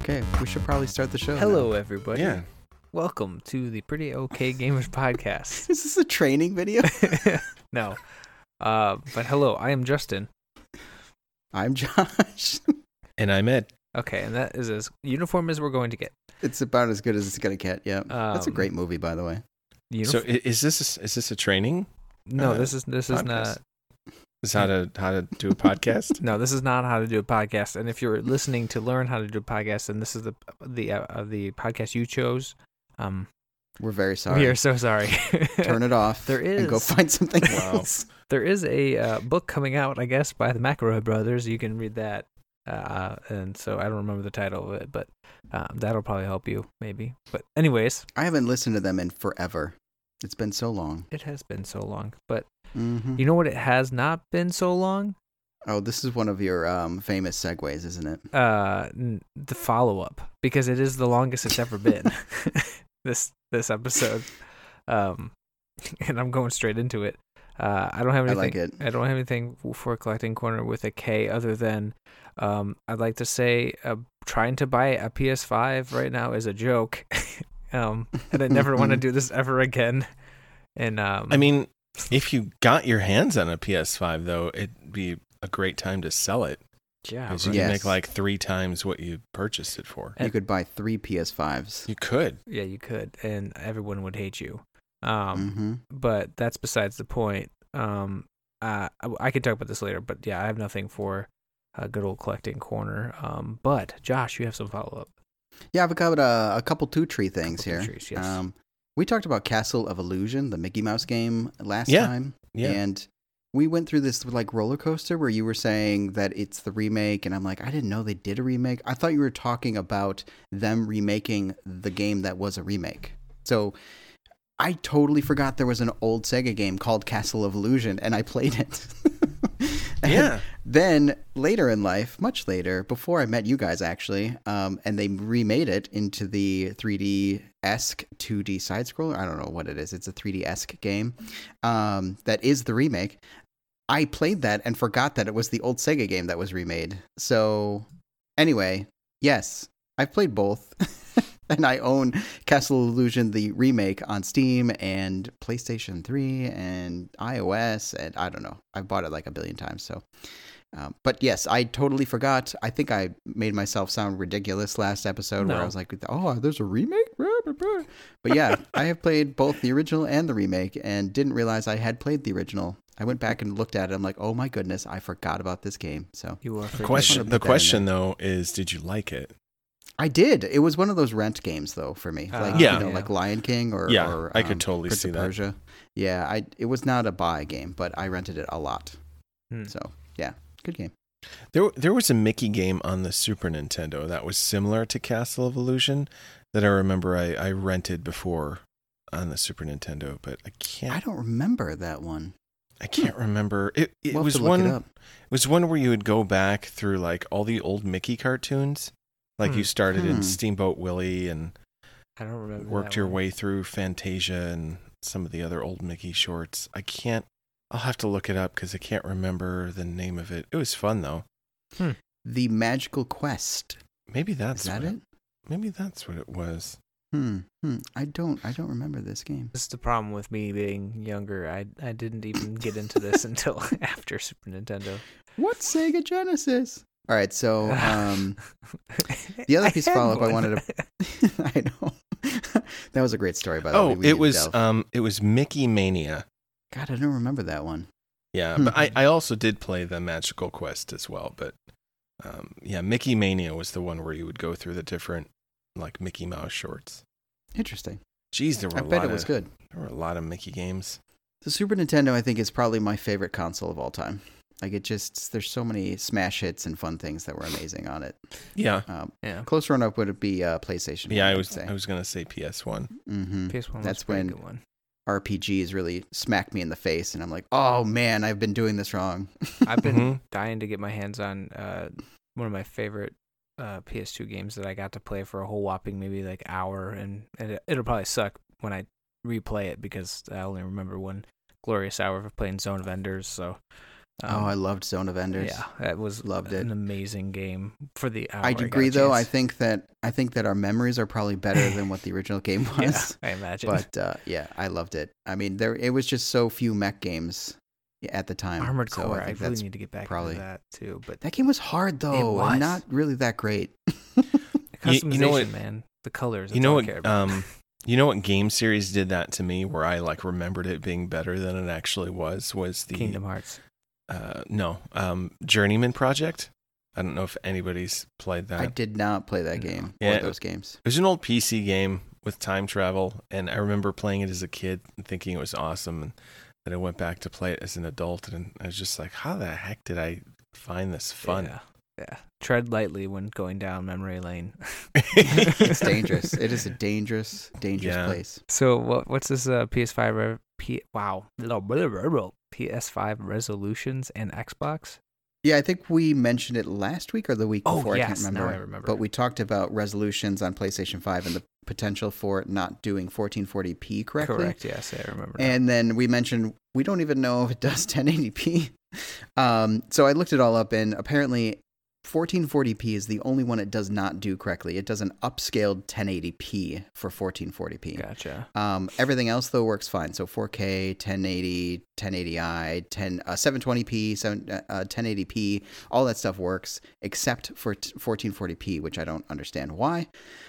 Okay, we should probably start the show. Hello, now. everybody. Yeah. Welcome to the Pretty Okay Gamers podcast. Is this a training video? No. But hello, I am Justin. I'm Josh. And I'm Ed. Okay, and that is as uniform as we're going to get. It's about as good as it's gonna get. Yeah, that's a great movie, by the way. So is this a training? No, this is podcast? not. This is how to do a podcast? No, this is not how to do a podcast. And if you're listening to learn how to do a podcast, then this is the podcast you chose. We're very sorry. We are so sorry. Turn it off. There is. And go find something else. There is a book coming out, I guess, by the McElroy brothers. You can read that. And so I don't remember the title of it, but that'll probably help you, maybe. But anyways. I haven't listened to them in forever. It's been so long. It has been so long. But Mm-hmm. you know what? It has not been so long? Oh, this is one of your famous segues, isn't it? The follow-up. Because it is the longest it's ever been. this episode. And I'm going straight into it. I don't have anything. I like it. I don't have anything for Collecting Corner with a K other than I'd like to say trying to buy a PS5 right now is a joke, and I never want to do this ever again. And I mean, if you got your hands on a PS5 though, it'd be a great time to sell it. yeah, Because right. you can make like 3 times what you purchased it for. You could buy 3 PS5s. You could. Yeah, you could, and everyone would hate you. Mm-hmm. But that's besides the point. I could talk about this later, but yeah, I have nothing for good old Collecting Corner. But Josh, you have some follow up. Yeah, I've got a couple two tree things Couple here. two trees, yes. We talked about Castle of Illusion, the Mickey Mouse game, last Yeah. time. Yeah. And we went through this like roller coaster where you were saying that it's the remake, and I'm like, I didn't know they did a remake. I thought you were talking about them remaking the game that was a remake. So I totally forgot there was an old Sega game called Castle of Illusion, and I played it. And Yeah. then later in life, much later, before I met you guys actually, and they remade it into the 3D-esque 2D side-scroller. I don't know what it is. It's a 3D-esque game that is the remake. I played that and forgot that it was the old Sega game that was remade. So anyway, yes, I've played both. And I own Castle of Illusion, the remake, on Steam and PlayStation 3 and iOS, and I don't know. I've bought it like a billion times. So, but yes, I totally forgot. I think I made myself sound ridiculous last episode where I was like, "Oh, there's a remake." But yeah, I have played both the original and the remake, and didn't realize I had played the original. I went back and looked at it. I'm like, "Oh my goodness, I forgot about this game." So You are The question though is, did you like it? I did. It was one of those rent games, though, for me. Like, Yeah. like Lion King or I could totally Prince see of that. Persia. Yeah, it was not a buy game, but I rented it a lot. So, yeah, good game. There was a Mickey game on the Super Nintendo that was similar to Castle of Illusion that I remember I rented before on the Super Nintendo, but I don't remember that one. I can't remember. It We'll have was to look one. it up. It was one where you would go back through like all the old Mickey cartoons. Like you started in Steamboat Willie and I don't remember. worked your way through Fantasia and some of the other old Mickey shorts. I'll have to look it up because I can't remember the name of it. It was fun though. The Magical Quest. Maybe that's Is that it? Maybe that's what it was. I don't remember this game. This is the problem with me being younger. I didn't even get into this until after Super Nintendo. What Sega Genesis? All right, so the other piece of follow-up I wanted to... I know. That was a great story, by the way. It was Mickey Mania. God, I don't remember that one. Yeah, but I also did play the Magical Quest as well. But Mickey Mania was the one where you would go through the different like Mickey Mouse shorts. Interesting. Jeez, I bet it was good. There were a lot of Mickey games. The Super Nintendo, I think, is probably my favorite console of all time. Like, there's so many smash hits and fun things that were amazing on it. Yeah. Close run-up would be PlayStation 1, Yeah, I I'd was say. going to say PS1. Mm-hmm. PS1 That's was a pretty when good one. RPGs really smacked me in the face, and I'm like, oh man, I've been doing this wrong. I've been dying to get my hands on one of my favorite PS2 games that I got to play for a whole whopping maybe like hour, and it'll probably suck when I replay it because I only remember one glorious hour of playing Zone of Enders. So I loved Zone of Enders. Yeah, that was Loved it. an amazing game for the hour. I got a agree, though. I chance. think that our memories are probably better than what the original game was. Yeah, I imagine. But yeah, I loved it. I mean, it was just so few mech games at the time. Armored so Core, I I think really that's need to get back probably into that too. But that game was hard though, was. and not really that great. customization, you know what- man, the colors. You that's know all I what? care about. You know what game series did that to me, where I like remembered it being better than it actually was the Kingdom Hearts. Journeyman Project. I don't know if anybody's played that. I did not play that game Yeah, or those games. It was an old PC game with time travel, and I remember playing it as a kid and thinking it was awesome. And then I went back to play it as an adult, and I was just like, "How the heck did I find this fun?" Yeah. Tread lightly when going down memory lane. It's dangerous. It is a dangerous Yeah. place. So what's this PS5 PS5 resolutions and Xbox? Yeah, I think we mentioned it last week or the week before. I can't yes, remember. now I remember. But we talked about resolutions on PlayStation 5 and the potential for it not doing 1440p correctly. Correct, yes, I remember. now. And then we mentioned we don't even know if it does 1080p. So I looked it all up, and apparently 1440p is the only one it does not do correctly. It does an upscaled 1080p for 1440p. Gotcha. Everything else though works fine. So 4K, 1080, 1080i, 720p, 1080p, all that stuff works except for 1440p, which I don't understand why.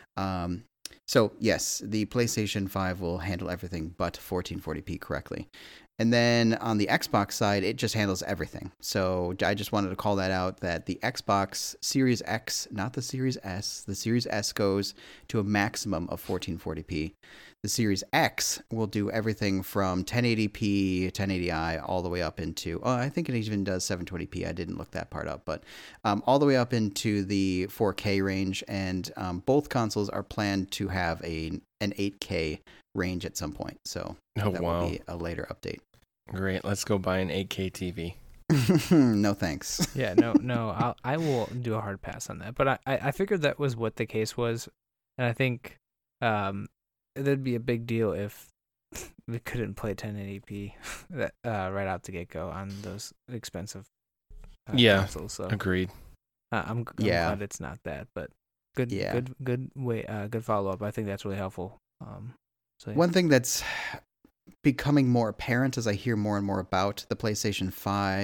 So yes, the PlayStation 5 will handle everything but 1440p correctly. And then on the Xbox side, it just handles everything. So I just wanted to call that out, that the Xbox Series X, not the Series S, the Series S goes to a maximum of 1440p. The Series X will do everything from 1080p, 1080i, all the way up into, I think it even does 720p. I didn't look that part up, but all the way up into the 4K range. And both consoles are planned to have an 8K range at some point. So that will be a later update. Great. Let's go buy an 8K TV. No thanks. Yeah, no. I will do a hard pass on that. But I figured that was what the case was, and I think that'd be a big deal if we couldn't play 1080p right out the get go on those expensive consoles. So Agreed. I'm glad it's not that, but good follow up. I think that's really helpful. So yeah. One thing that's becoming more apparent as I hear more and more about the PlayStation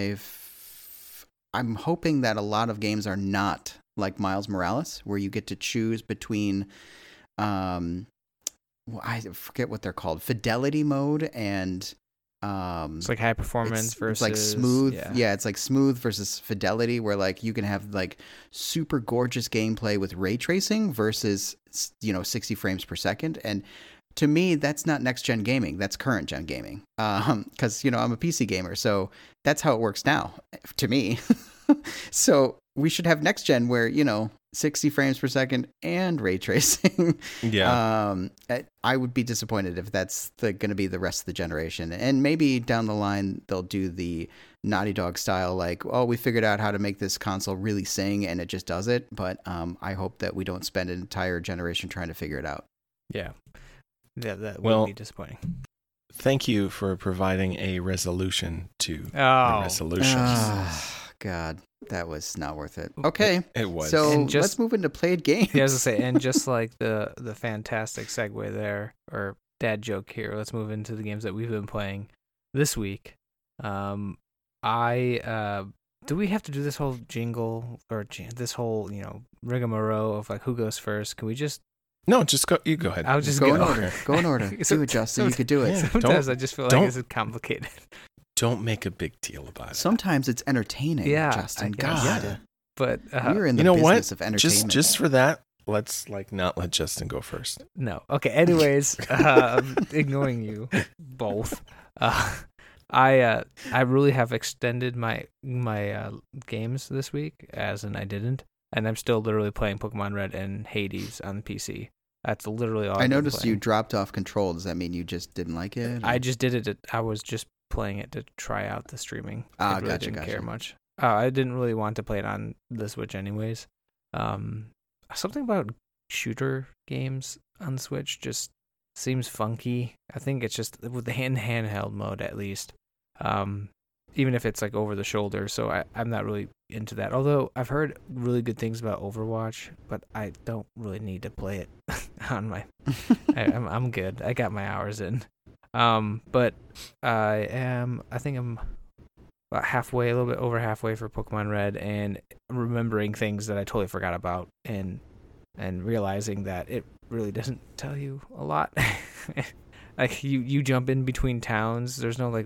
5, I'm hoping that a lot of games are not like Miles Morales, where you get to choose between, I forget what they're called, fidelity mode and it's like high performance versus it's like smooth. Yeah, it's like smooth versus fidelity, where like you can have like super gorgeous gameplay with ray tracing versus 60 frames per second. And to me, that's not next gen gaming. That's current gen gaming. Because I'm a PC gamer, so that's how it works now to me. So we should have next gen where 60 frames per second and ray tracing. Yeah. I would be disappointed if that's going to be the rest of the generation. And maybe down the line they'll do the Naughty Dog style, like, oh, we figured out how to make this console really sing, and it just does it. But I hope that we don't spend an entire generation trying to figure it out. Yeah, that would be disappointing. Thank you for providing a resolution to the resolutions. God, that was not worth it. Okay, it was. So let's move into played games. Yeah, I was gonna say, and just like the fantastic segue there, or dad joke here, let's move into the games that we've been playing this week. Do we have to do this whole jingle or this whole rigmarole of like who goes first? Can we just? No, just go. You go ahead. I'll just go in order. Go in order. Do it, Justin. You could do it. Yeah, sometimes I just feel like it's complicated. Don't make a big deal about it. Sometimes it's entertaining, Justin. God. Yeah. But we're in the business of entertainment. Just for that, let's not let Justin go first. No. Okay. Anyways, ignoring you both. I really have extended my games this week, as in I didn't, and I'm still literally playing Pokemon Red and Hades on the PC. That's literally all. I noticed you dropped off Control. Does that mean you just didn't like it? Or? I just did it. I was just playing it to try out the streaming. I really didn't care much. I didn't really want to play it on the Switch anyways. Something about shooter games on the Switch just seems funky. I think it's just with the handheld mode at least. even if it's like over the shoulder. So I'm not really into that. Although I've heard really good things about Overwatch, but I don't really need to play it on my. I'm good. I got my hours in. But I think I'm about halfway, a little bit over halfway for Pokemon Red, and remembering things that I totally forgot about, and realizing that it really doesn't tell you a lot. Like you jump in between towns. There's no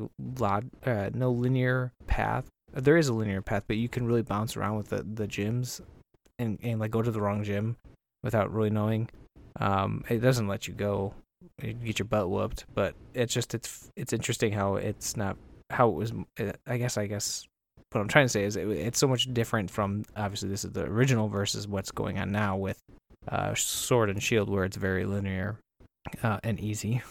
no linear path. There is a linear path, but you can really bounce around with the gyms, and like go to the wrong gym without really knowing. It doesn't let you go. You get your butt whooped, but it's interesting how it's not how it was. I guess what I'm trying to say is it's so much different from, obviously this is the original versus what's going on now with Sword and Shield, where it's very linear and easy.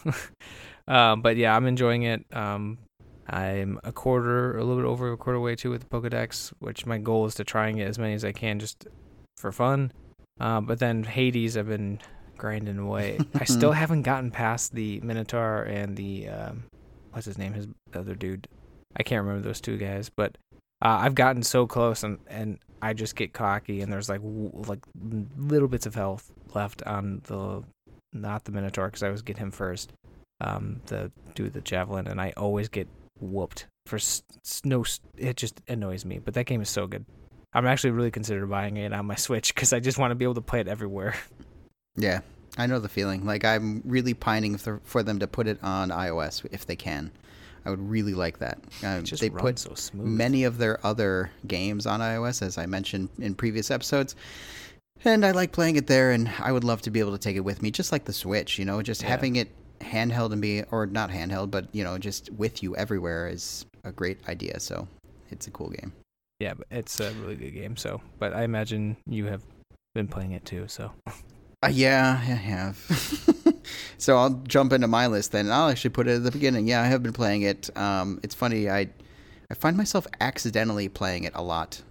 But yeah, I'm enjoying it. I'm a little bit over a quarter way too with the Pokedex, which my goal is to try and get as many as I can just for fun. But then Hades, I've been grinding away. I still haven't gotten past the Minotaur and the what's his name, his other dude. I can't remember those two guys, but I've gotten so close, and I just get cocky, and there's like little bits of health left on not the Minotaur, because I always get him first. The dude with the javelin, and I always get whooped for no. It just annoys me. But that game is so good. I'm actually really considering buying it on my Switch because I just want to be able to play it everywhere. Yeah, I know the feeling. Like, I'm really pining for them to put it on iOS if they can. I would really like that. They put so smooth. Many of their other games on iOS, as I mentioned in previous episodes, and I like playing it there, and I would love to be able to take it with me, just like the Switch, just having it handheld and or not handheld, but, just with you everywhere is a great idea, so it's a cool game. Yeah, but it's a really good game, but I imagine you have been playing it too, so... Yeah, I have. So I'll jump into my list then. I'll actually put it at the beginning. Yeah, I have been playing it. It's funny. I find myself accidentally playing it a lot.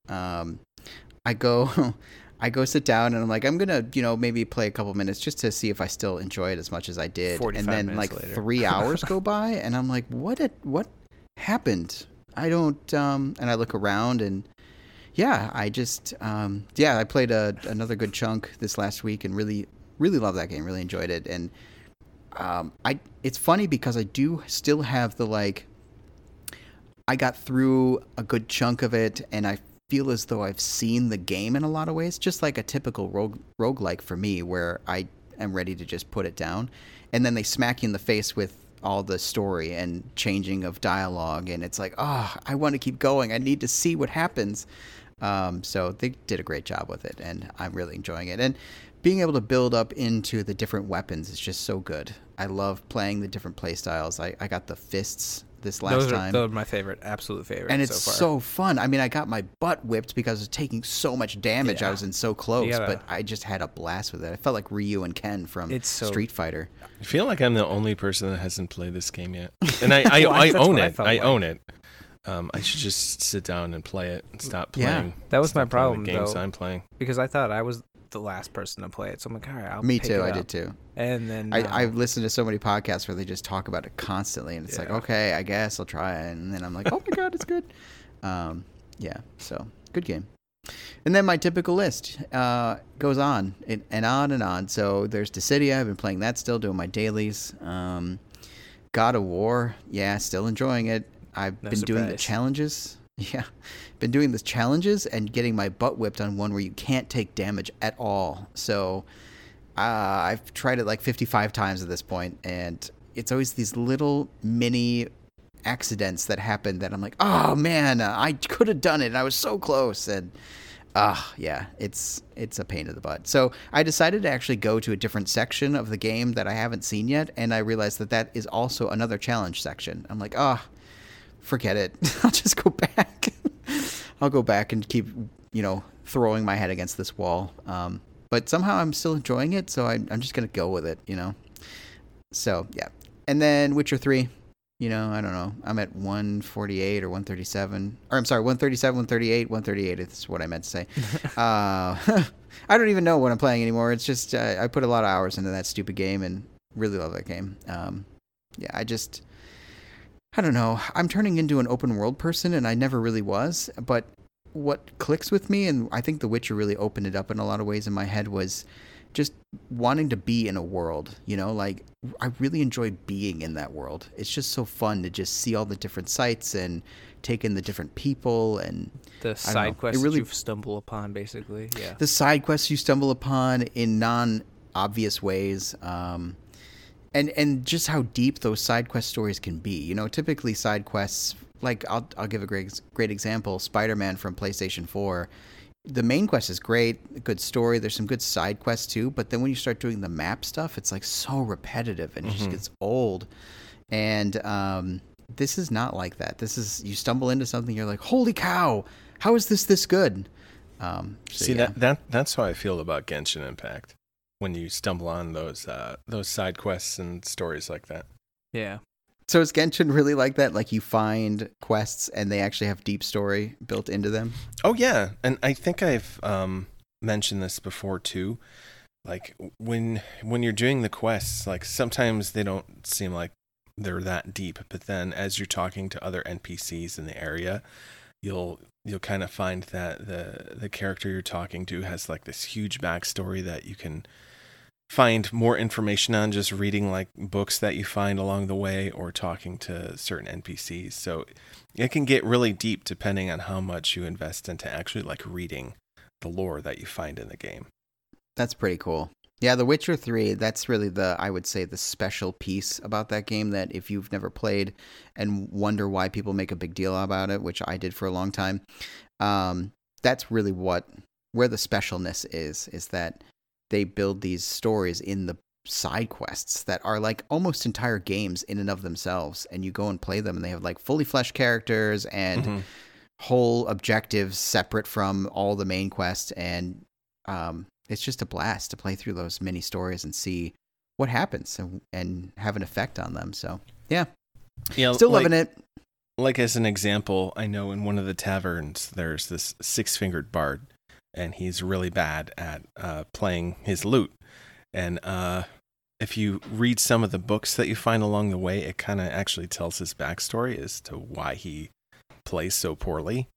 I go sit down and I'm like, I'm gonna, maybe play a couple minutes just to see if I still enjoy it as much as I did. 45 and then minutes like later. 3 hours go by and I'm like, what happened? I don't. And I look around and. Yeah, I just, I played another good chunk this last week and really, really love that game. Really enjoyed it. And it's funny because I do still have I got through a good chunk of it and I feel as though I've seen the game in a lot of ways, just like a typical roguelike for me, where I am ready to just put it down. And then they smack you in the face with all the story and changing of dialogue. And it's like, I want to keep going. I need to see what happens. So they did a great job with it, and I'm really enjoying it. And being able to build up into the different weapons is just so good. I love playing the different play styles. I got the fists this last time. Those are my favorite, absolute favorite. And it's so far. So fun. I mean, I got my butt whipped because I was taking so much damage. Yeah. I was in so close, but I just had a blast with it. I felt like Ryu and Ken from Street Fighter. I feel like I'm the only person that hasn't played this game yet. And I own it. I own it. I should just sit down and play it and stop playing. Yeah, that was my problem, the games though, I'm playing. Because I thought I was the last person to play it. So I'm like, all right, I'll Me pick too. it I up. did too. And then I've listened to so many podcasts where they just talk about it constantly, and it's like, okay, I guess I'll try it. And then I'm like, oh my god, it's good. So good game. And then my typical list goes on and on and on. So there's Dissidia. I've been playing that still, doing my dailies. God of War, still enjoying it. I've been doing the challenges. Yeah, been doing the challenges and getting my butt whipped on one where you can't take damage at all. So I've tried it like 55 times at this point, and it's always these little mini accidents that happen that I'm like, oh man, I could have done it, and I was so close. And it's a pain in the butt. So I decided to actually go to a different section of the game that I haven't seen yet, and I realized that is also another challenge section. I'm like, forget it. I'll just go back. I'll go back and keep, throwing my head against this wall. But somehow I'm still enjoying it, so I'm just going to go with it, So, yeah. And then Witcher 3, I don't know. I'm at 148 or 137. Or I'm sorry, 137, 138, 138 is what I meant to say. I don't even know what I'm playing anymore. It's just I put a lot of hours into that stupid game and really love that game. I don't know. I'm turning into an open world person, and I never really was. But what clicks with me, and I think The Witcher really opened it up in a lot of ways in my head, was just wanting to be in a world. Like I really enjoy being in that world. It's just so fun to just see all the different sights and take in the different people and the side quests that you stumble upon, basically. Yeah, the side quests you stumble upon in non-obvious ways. And just how deep those side quest stories can be. Typically side quests, like I'll give a great example, Spider-Man from PlayStation 4. The main quest is great, good story. There's some good side quests too, but then when you start doing the map stuff, it's like so repetitive and it just gets old. And this is not like that. This is, you stumble into something, you're like, holy cow, how is this good? That's how I feel about Genshin Impact. When you stumble on those side quests and stories like that. Yeah. So is Genshin really like that? Like you find quests and they actually have deep story built into them? Oh yeah, and I think I've mentioned this before too. Like when you're doing the quests, like sometimes they don't seem like they're that deep, but then as you're talking to other NPCs in the area, you'll kind of find that the character you're talking to has like this huge backstory that you can find more information on just reading like books that you find along the way or talking to certain NPCs. So it can get really deep depending on how much you invest into actually like reading the lore that you find in the game. That's pretty cool. Yeah, The Witcher 3, that's really I would say the special piece about that game, that if you've never played and wonder why people make a big deal about it, which I did for a long time, that's really where the specialness is that they build these stories in the side quests that are like almost entire games in and of themselves, and you go and play them and they have like fully fleshed characters and whole objectives separate from all the main quests, and it's just a blast to play through those mini stories and see what happens and have an effect on them. So yeah, still loving it. Like as an example, I know in one of the taverns there's this six-fingered bard, and he's really bad at playing his lute. And if you read some of the books that you find along the way, it kind of actually tells his backstory as to why he plays so poorly.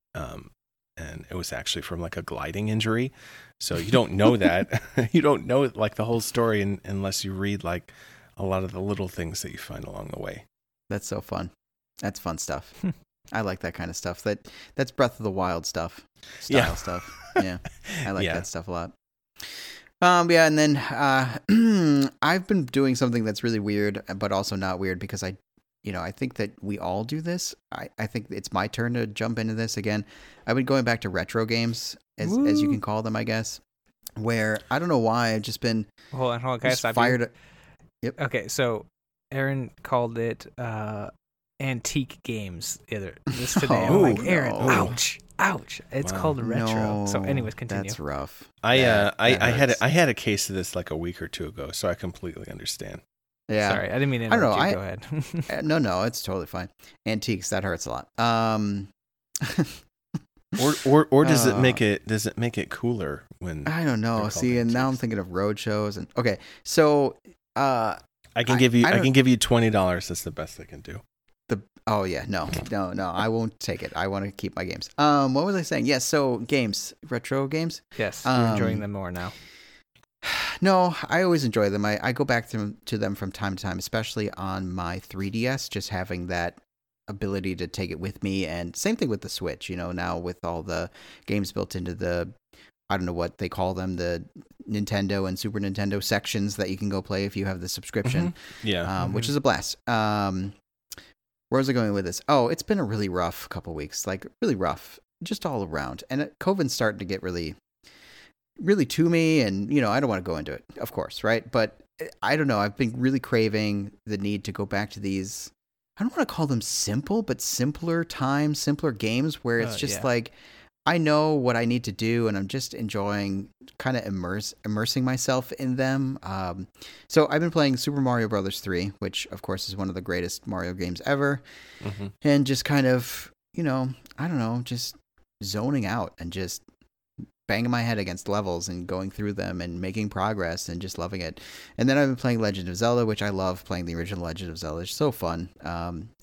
And it was actually from like a gliding injury. So you don't know that. You don't know like the whole story unless you read like a lot of the little things that you find along the way. That's so fun. That's fun stuff. I like that kind of stuff. That's Breath of the Wild stuff. Stuff. Yeah. I like that stuff a lot. Yeah, and then I've been doing something that's really weird, but also not weird, because I think that we all do this. I think it's my turn to jump into this again. I've been going back to retro games, as you can call them, I guess, where I don't know why I've just been Hold on, guys. fired. Yep. Okay, so Aaron called it antique games this today. I'm like, Aaron, ouch. It's called retro. No, so anyways, continue. That's rough. I had a case of this like a week or two ago, so I completely understand. Yeah. Sorry, I didn't mean to interrupt you. Go ahead. No, it's totally fine. Antiques, that hurts a lot. Or does it make it cooler when I don't know. See, and now I'm thinking of road shows and okay. So I can give you $20. That's the best I can do. Oh yeah, no, I won't take it. I want to keep my games. What was I saying? Yes, so games, retro games. Yes, you're enjoying them more now. No, I always enjoy them. I go back to them from time to time, especially on my 3DS, just having that ability to take it with me. And same thing with the Switch, now with all the games built into the, I don't know what they call them, the Nintendo and Super Nintendo sections that you can go play if you have the subscription. Yeah. Which is a blast. Where was I going with this? Oh, it's been a really rough couple weeks, like really rough, just all around. And COVID's starting to get really, really to me. And, I don't want to go into it, of course, right? But I don't know. I've been really craving the need to go back to these, I don't want to call them simple, but simpler times, simpler games where it's just like, I know what I need to do, and I'm just enjoying kind of immersing myself in them. So I've been playing Super Mario Brothers 3, which of course is one of the greatest Mario games ever, and just kind of, I don't know, just zoning out and just banging my head against levels and going through them and making progress and just loving it. And then I've been playing Legend of Zelda, which I love playing the original Legend of Zelda. It's so fun.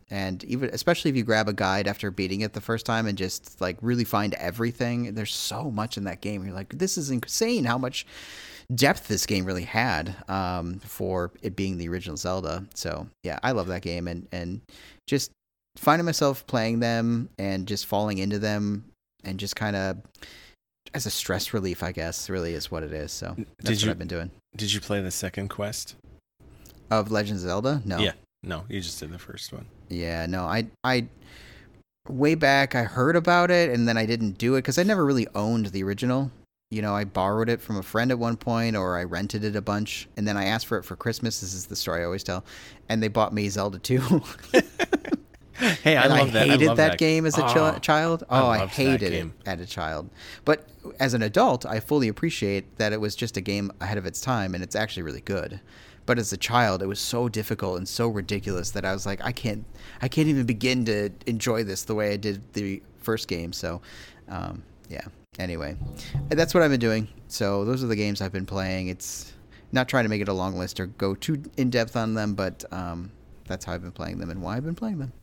And even especially if you grab a guide after beating it the first time and just like really find everything, there's so much in that game. You're like, this is insane how much depth this game really had for it being the original Zelda. So yeah, I love that game, and just finding myself playing them and just falling into them and just kind of as a stress relief, I guess, really is what it is. So that's what I've been doing. Did you play the second quest of Legend of Zelda? No. Yeah, no, you just did the first one. Yeah, no, I way back I heard about it and then I didn't do it because I never really owned the original. You know, I borrowed it from a friend at one point, or I rented it a bunch, and then I asked for it for Christmas. This is the story I always tell, and they bought me Zelda 2. Hey, I love that. I hated love that game as a child. Oh, I hated it as a child. But as an adult, I fully appreciate that it was just a game ahead of its time, and it's actually really good. But as a child, it was so difficult and so ridiculous that I was like, I can't even begin to enjoy this the way I did the first game. So, yeah. Anyway, that's what I've been doing. So those are the games I've been playing. It's not trying to make it a long list or go too in depth on them, but that's how I've been playing them and why I've been playing them.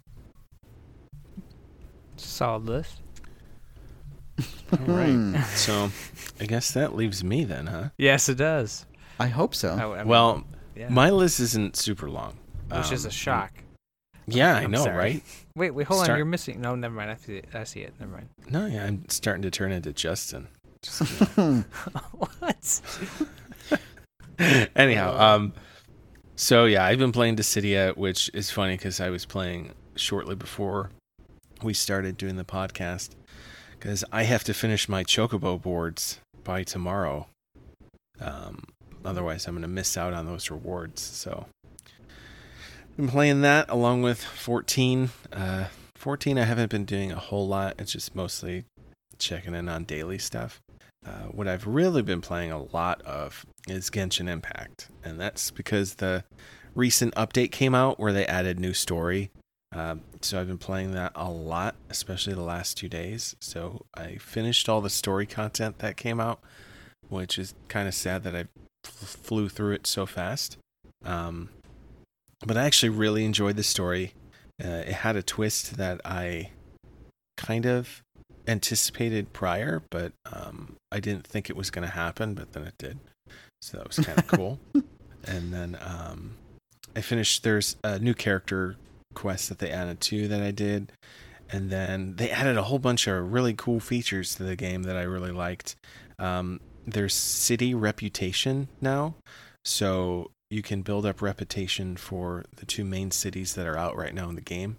Solid list. All right. So I guess that leaves me then, huh? Yes, it does. I hope so. I mean, well, yeah. My list isn't super long. Which is a shock. Yeah, I I'm know, sorry. right? Wait, hold on. You're missing. No, never mind. I see it. Never mind. No, yeah, I'm starting to turn into Justin. What? Anyhow, so yeah, I've been playing Dissidia, which is funny because I was playing shortly before we started doing the podcast because I have to finish my Chocobo boards by tomorrow. Otherwise, I'm going to miss out on those rewards. So I've been playing that along with 14. 14, I haven't been doing a whole lot. It's just mostly checking in on daily stuff. What I've really been playing a lot of is Genshin Impact. And that's because the recent update came out where they added new story. So I've been playing that a lot, especially the last 2 days. So I finished all the story content that came out, which is kind of sad that I flew through it so fast. But I actually really enjoyed the story. It had a twist that I kind of anticipated prior, but I didn't think it was going to happen, but then it did. So that was kind of cool. And then I finished, there's a new character quest that they added too that I did. And then they added a whole bunch of really cool features to the game that I really liked. There's city reputation now. So you can build up reputation for the 2 main cities that are out right now in the game.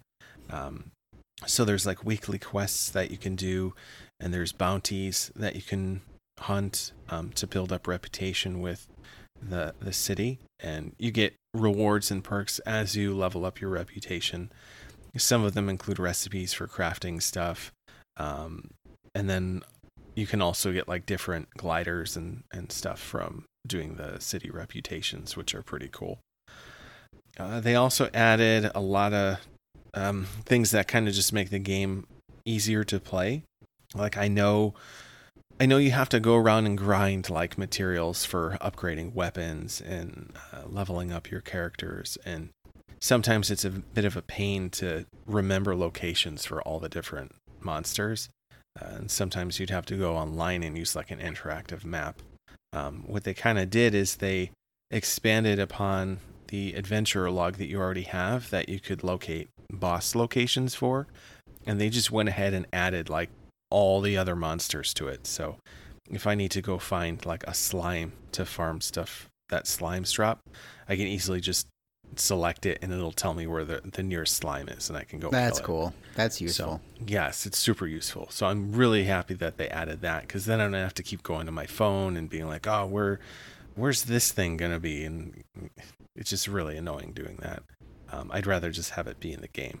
So there's like weekly quests that you can do, and there's bounties that you can hunt to build up reputation with the city, and you get rewards and perks as you level up your reputation. Some of them include recipes for crafting stuff, and then you can also get like different gliders and stuff from doing the city reputations, which are pretty cool. They also added a lot of things that kind of just make the game easier to play. Like I know you have to go around and grind like materials for upgrading weapons and leveling up your characters, and sometimes it's a bit of a pain to remember locations for all the different monsters. And sometimes you'd have to go online and use like an interactive map. What they kind of did is they expanded upon the adventure log that you already have that you could locate boss locations for. And they just went ahead and added like all the other monsters to it. So if I need to go find like a slime to farm stuff that slimes drop, I can easily just select it and it'll tell me where the nearest slime is, and I can go. That's kill it. cool. That's useful. So, yes, it's super useful. So I'm really happy that they added that, because then I don't have to keep going to my phone and being like, oh, where's this thing gonna be? And it's just really annoying doing that. I'd rather just have it be in the game.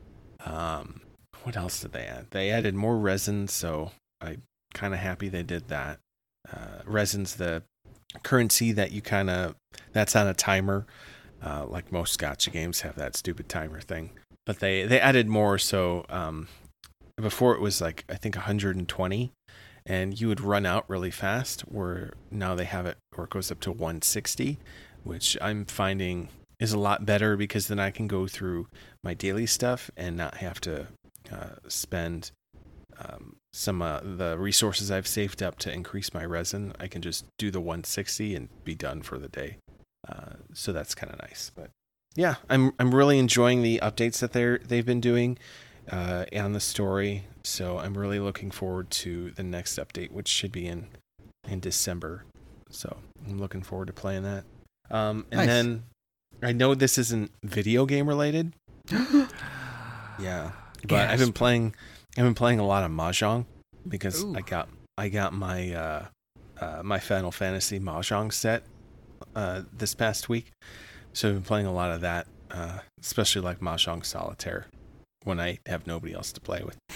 What else did they add? They added more resins, so I'm kind of happy they did that. Resin's the currency that that's on a timer. Like most gacha games have that stupid timer thing. But they added more, so before it was like, I think 120, and you would run out really fast, where now they have it, or it goes up to 160, which I'm finding is a lot better because then I can go through my daily stuff and not have to spend some the resources I've saved up to increase my resin. I can just do the 160 and be done for the day. So that's kind of nice. But yeah, I'm really enjoying the updates that they've been doing on the story. So I'm really looking forward to the next update, which should be in December. So I'm looking forward to playing that. And Nice. then I know this isn't video game related. Yeah, but Yes. I've been playing a lot of Mahjong because Ooh. I got my my Final Fantasy Mahjong set this past week. So I've been playing a lot of that, especially like Mahjong Solitaire when I have nobody else to play with.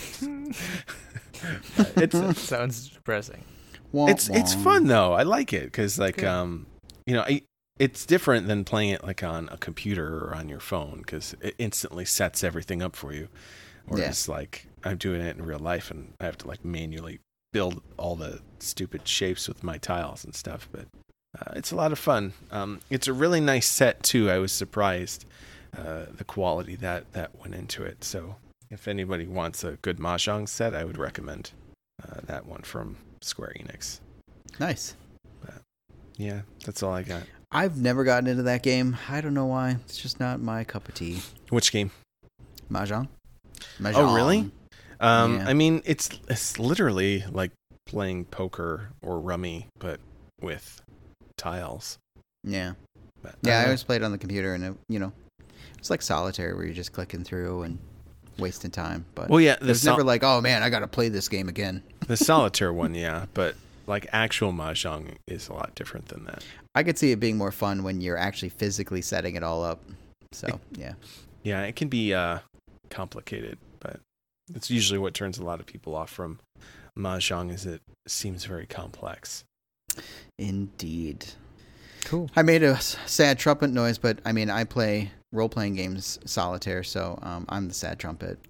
It's Sounds depressing. it's fun though. I like it because like Good. it's different than playing it like on a computer or on your phone because it instantly sets everything up for you. Whereas like I'm doing it in real life and I have to like manually build all the stupid shapes with my tiles and stuff. But it's a lot of fun. It's a really nice set too. I was surprised the quality that went into it. So if anybody wants a good Mahjong set, I would recommend that one from Square Enix. Nice. Yeah, that's all I got. I've never gotten into that game. I don't know why. It's just not my cup of tea. Which game? Mahjong. Oh, really? Yeah. I mean, it's literally like playing poker or rummy, but with tiles. Yeah. But, Yeah, I always played on the computer, and it's like solitaire where you're just clicking through and wasting time. But well, yeah, it's never like, oh man, I got to play this game again. the solitaire one, yeah, but like actual Mahjong is a lot different than that. I could see it being more fun when you're actually physically setting it all up. So yeah. Yeah, it can be complicated, but it's usually what turns a lot of people off from Mahjong is it seems very complex. Indeed. Cool. I made a sad trumpet noise, but I mean, I play role-playing games solitaire, so I'm the sad trumpet.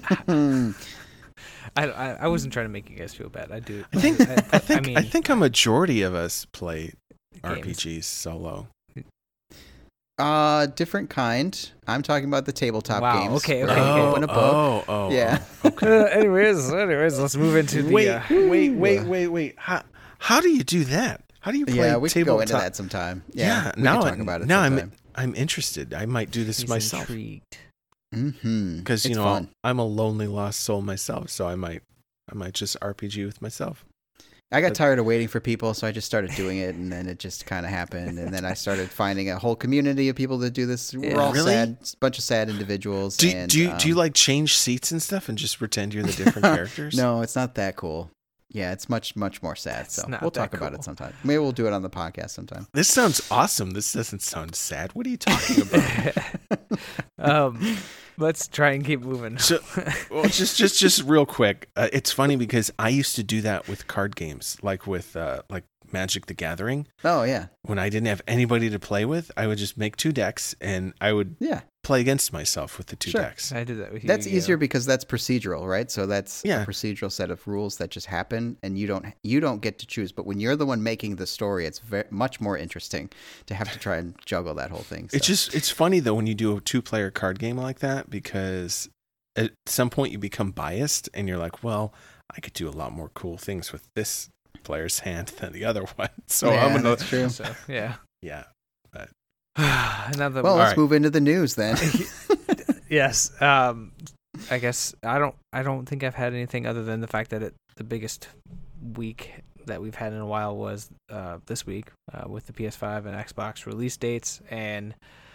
I wasn't trying to make you guys feel bad. I do. I think a majority of us play Games. RPGs solo. Different kind. I'm talking about the tabletop Wow, games. okay, where okay, you okay. open a book. Yeah. anyways, let's move into the. Wait. How do you do that? How do you play Yeah, we could go tabletop? into that sometime. Yeah, we now can talk about it now sometime. I'm interested. I might do this He's myself intrigued. Mm-hmm. because It's fun. I'm a lonely lost soul myself, so I might just RPG with myself. I got tired of waiting for people, so I just started doing it, and then it just kind of happened. And then I started finding a whole community of people that do this. Yeah. We're all Really? sad, bunch of sad individuals. Do and, you like change seats and stuff and just pretend you're the different characters? No, it's not that cool. Yeah, it's much more sad. It's So not we'll that talk about cool. it sometime. Maybe we'll do it on the podcast sometime. This sounds awesome. This doesn't sound sad. What are you talking about? Let's try and keep moving. So, well, just real quick. It's funny because I used to do that with card games, like with like Magic the Gathering. Oh yeah, When I didn't have anybody to play with, I would just make 2 decks and I would yeah. play against myself with the 2 Sure. decks. I did that with you. That's Yu-Gi-Oh. easier because that's procedural, right? So that's Yeah. a procedural set of rules that just happen, and you don't get to choose. But when you're the one making the story, it's much more interesting to have to try and juggle that whole thing. So. It's funny though when you do a 2-player card game like that because at some point you become biased and you're like, well, I could do a lot more cool things with this player's hand than the other one. So Yeah, I'm gonna that's true. So, yeah. yeah. Another. Well, let's right. move into the news then. Yes. I guess I don't think I've had anything other than the fact that the biggest week that we've had in a while was this week with the PS5 and Xbox release dates. And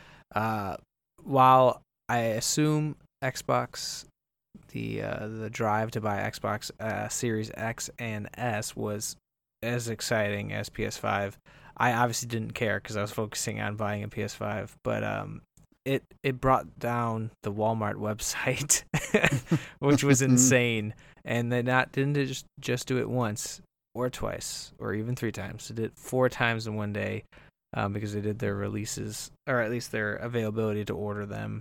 while I assume Xbox, the drive to buy Xbox Series X and S was as exciting as PS5, I obviously didn't care because I was focusing on buying a PS5. But it brought down the Walmart website, which was insane. And they didn't just do it once or twice or even 3 times. They did it 4 times in one day because they did their releases, or at least their availability to order them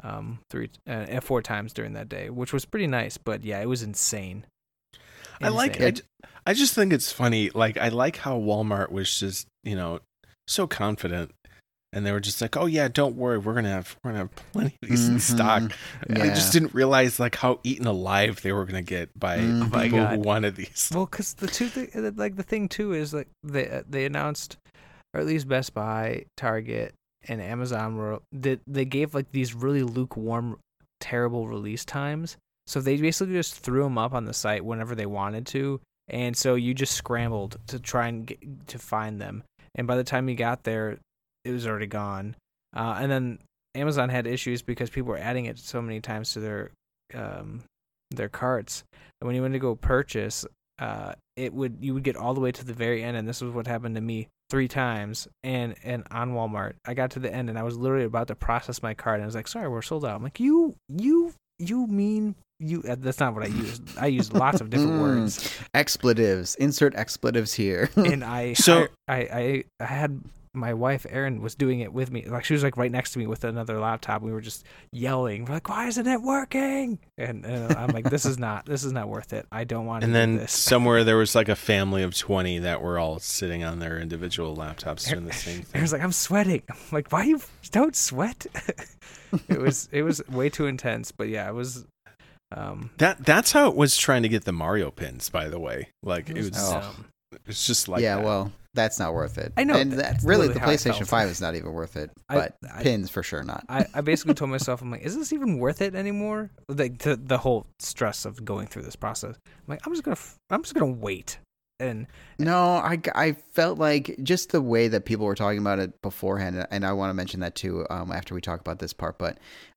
4 times during that day, which was pretty nice. But yeah, it was insane. I like it. I just think it's funny. Like I like how Walmart was just, so confident and they were just like, "Oh yeah, don't worry, we're gonna have plenty of these in stock." Yeah. I just didn't realize like how eaten alive they were gonna get by people who wanted these. Well, because the thing too is like they announced, or at least Best Buy, Target, and Amazon were they gave like these really lukewarm, terrible release times. So they basically just threw them up on the site whenever they wanted to, and so you just scrambled to try and to find them. And by the time you got there, it was already gone. And then Amazon had issues because people were adding it so many times to their carts. And when you went to go purchase, you would get all the way to the very end, and this was what happened to me 3 times. And on Walmart, I got to the end, and I was literally about to process my card, and I was like, "Sorry, we're sold out." I'm like, "You mean you?" That's not what I used. I used lots of different words. Expletives. Insert expletives here. And I had my wife Erin was doing it with me. Like she was like right next to me with another laptop. We were just yelling. We're like, "Why isn't it working?" And I'm like, "This is not worth it. I don't want to." And do then this. somewhere there was like a family of 20 that were all sitting on their individual laptops doing the same thing. Erin's like, "I'm sweating." I'm like, "Why you don't sweat?" It was way too intense. But yeah, it was. That's how it was trying to get the Mario pins. By the way, like it was. It's just like yeah, that. well, that's not worth it. I know, and that's really the literally how I PlayStation felt. 5 is not even worth it. But pins for sure not. I basically told myself, I'm like, is this even worth it anymore? Like the whole stress of going through this process. I'm like, I'm just gonna wait. And no, I felt like just the way that people were talking about it beforehand, and I want to mention that too after we talk about this part. But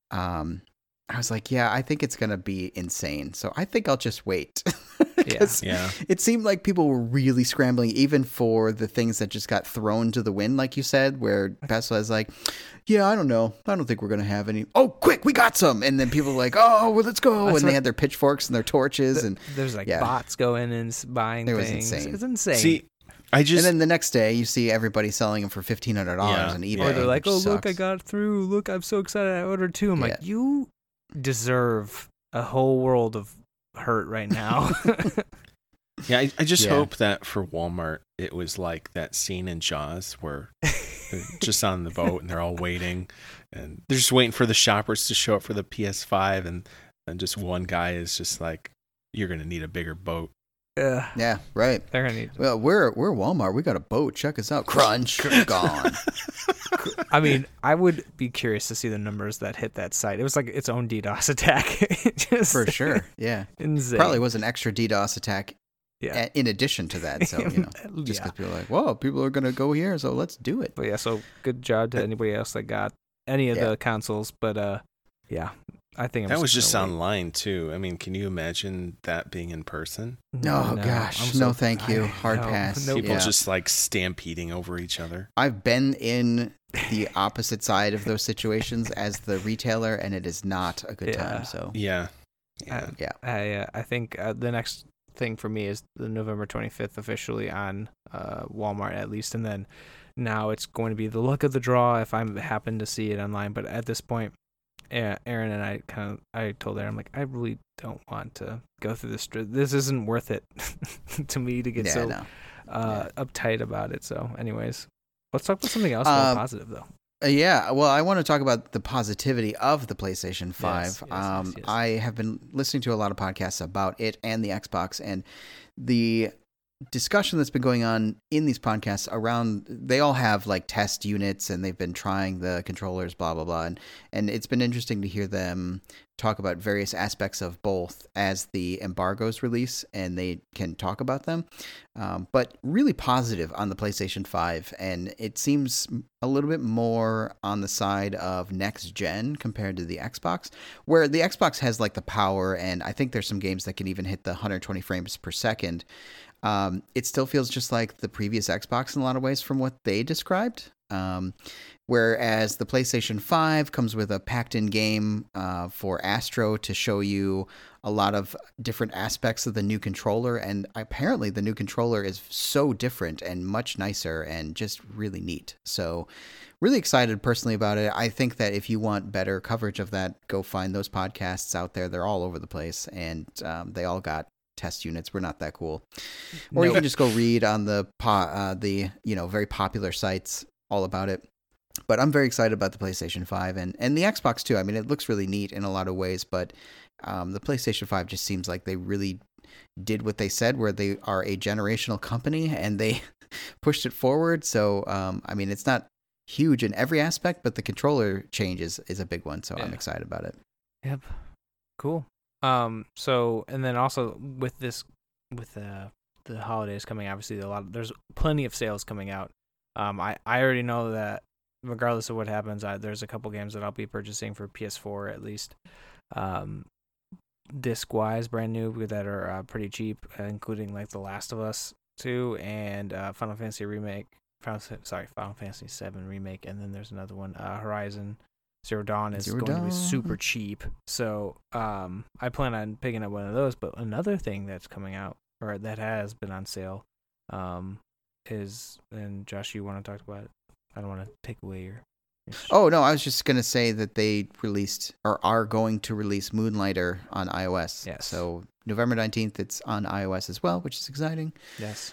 I was like, yeah, I think it's gonna be insane. So I think I'll just wait. Yeah. It seemed like people were really scrambling, even for the things that just got thrown to the wind, like you said, where Tesla is like, yeah, I don't know. I don't think we're going to have any. Oh, quick, we got some. And then people were like, oh, well, let's go. And they had their pitchforks and their torches. And there's like bots going and buying things. It was insane. It's insane. See, and then the next day, you see everybody selling them for $1,500 on eBay. Or they're like, oh, sucks. look, I got through. Look, I'm so excited. I ordered 2. I'm like, you deserve a whole world of hurt right now. Yeah, I just hope that for Walmart, it was like that scene in Jaws where they're just on the boat and they're all waiting, and they're just waiting for the shoppers to show up for the PS5, and just one guy is just like, "You're gonna need a bigger boat." Yeah, right. They're gonna need. Well, we're Walmart. We got a boat. Check us out. Crunch, gone. I mean, I would be curious to see the numbers that hit that site. It was like its own DDoS attack. Just for sure. Yeah, insane. Probably was an extra DDoS attack. Yeah. In addition to that, so just because people are like, "Whoa, people are gonna go here, so let's do it." But yeah, so good job to anybody else that got any of the consoles. But yeah, I think that was just online too. I mean, can you imagine that being in person? No, gosh, no, thank you. Hard pass. People just like stampeding over each other. I've been in the opposite side of those situations as the retailer, and it is not a good time. So I think the next thing for me is the November 25th officially on Walmart at least, and then now it's going to be the luck of the draw if I happen to see it online. But at this point, Erin and I told her, I'm like, I really don't want to go through this. This isn't worth it to me to get uptight about it. So anyways, let's talk about something else more positive though. Yeah, well, I want to talk about the positivity of the PlayStation 5. Yes. I have been listening to a lot of podcasts about it and the Xbox, and the discussion that's been going on in these podcasts around, they all have like test units and they've been trying the controllers, blah, blah, blah. And it's been interesting to hear them talk about various aspects of both as the embargoes release and they can talk about them. But really positive on the PlayStation 5. And it seems a little bit more on the side of next gen compared to the Xbox, where the Xbox has like the power. And I think there's some games that can even hit the 120 frames per second. It still feels just like the previous Xbox in a lot of ways from what they described. Whereas the PlayStation 5 comes with a packed-in game for Astro to show you a lot of different aspects of the new controller. And apparently the new controller is so different and much nicer and just really neat. So really excited personally about it. I think that if you want better coverage of that, go find those podcasts out there. They're all over the place, and they all got test units. We're not that cool. Or you can just go read on the very popular sites all about it. But I'm very excited about the PlayStation 5 and the Xbox too. I mean, it looks really neat in a lot of ways, but the PlayStation 5 just seems like they really did what they said, where they are a generational company and they pushed it forward. So, I mean, it's not huge in every aspect, but the controller change is a big one. So I'm excited about it. Yep. Cool. So, and then also with the holidays coming, obviously there's plenty of sales coming out. I already know that regardless of what happens, there's a couple games that I'll be purchasing for PS4 at least. Disc-wise, brand new, that are pretty cheap, including like The Last of Us 2 and Final Fantasy VII Remake, and then there's another one, Horizon Zero Dawn is going to be super cheap. So I plan on picking up one of those. But another thing that's coming out, or that has been on sale, is, and Josh, you want to talk about it? I don't want to take away your... Oh, no, I was just going to say that they released, or are going to release, Moonlighter on iOS. Yes. So November 19th, it's on iOS as well, which is exciting. Yes.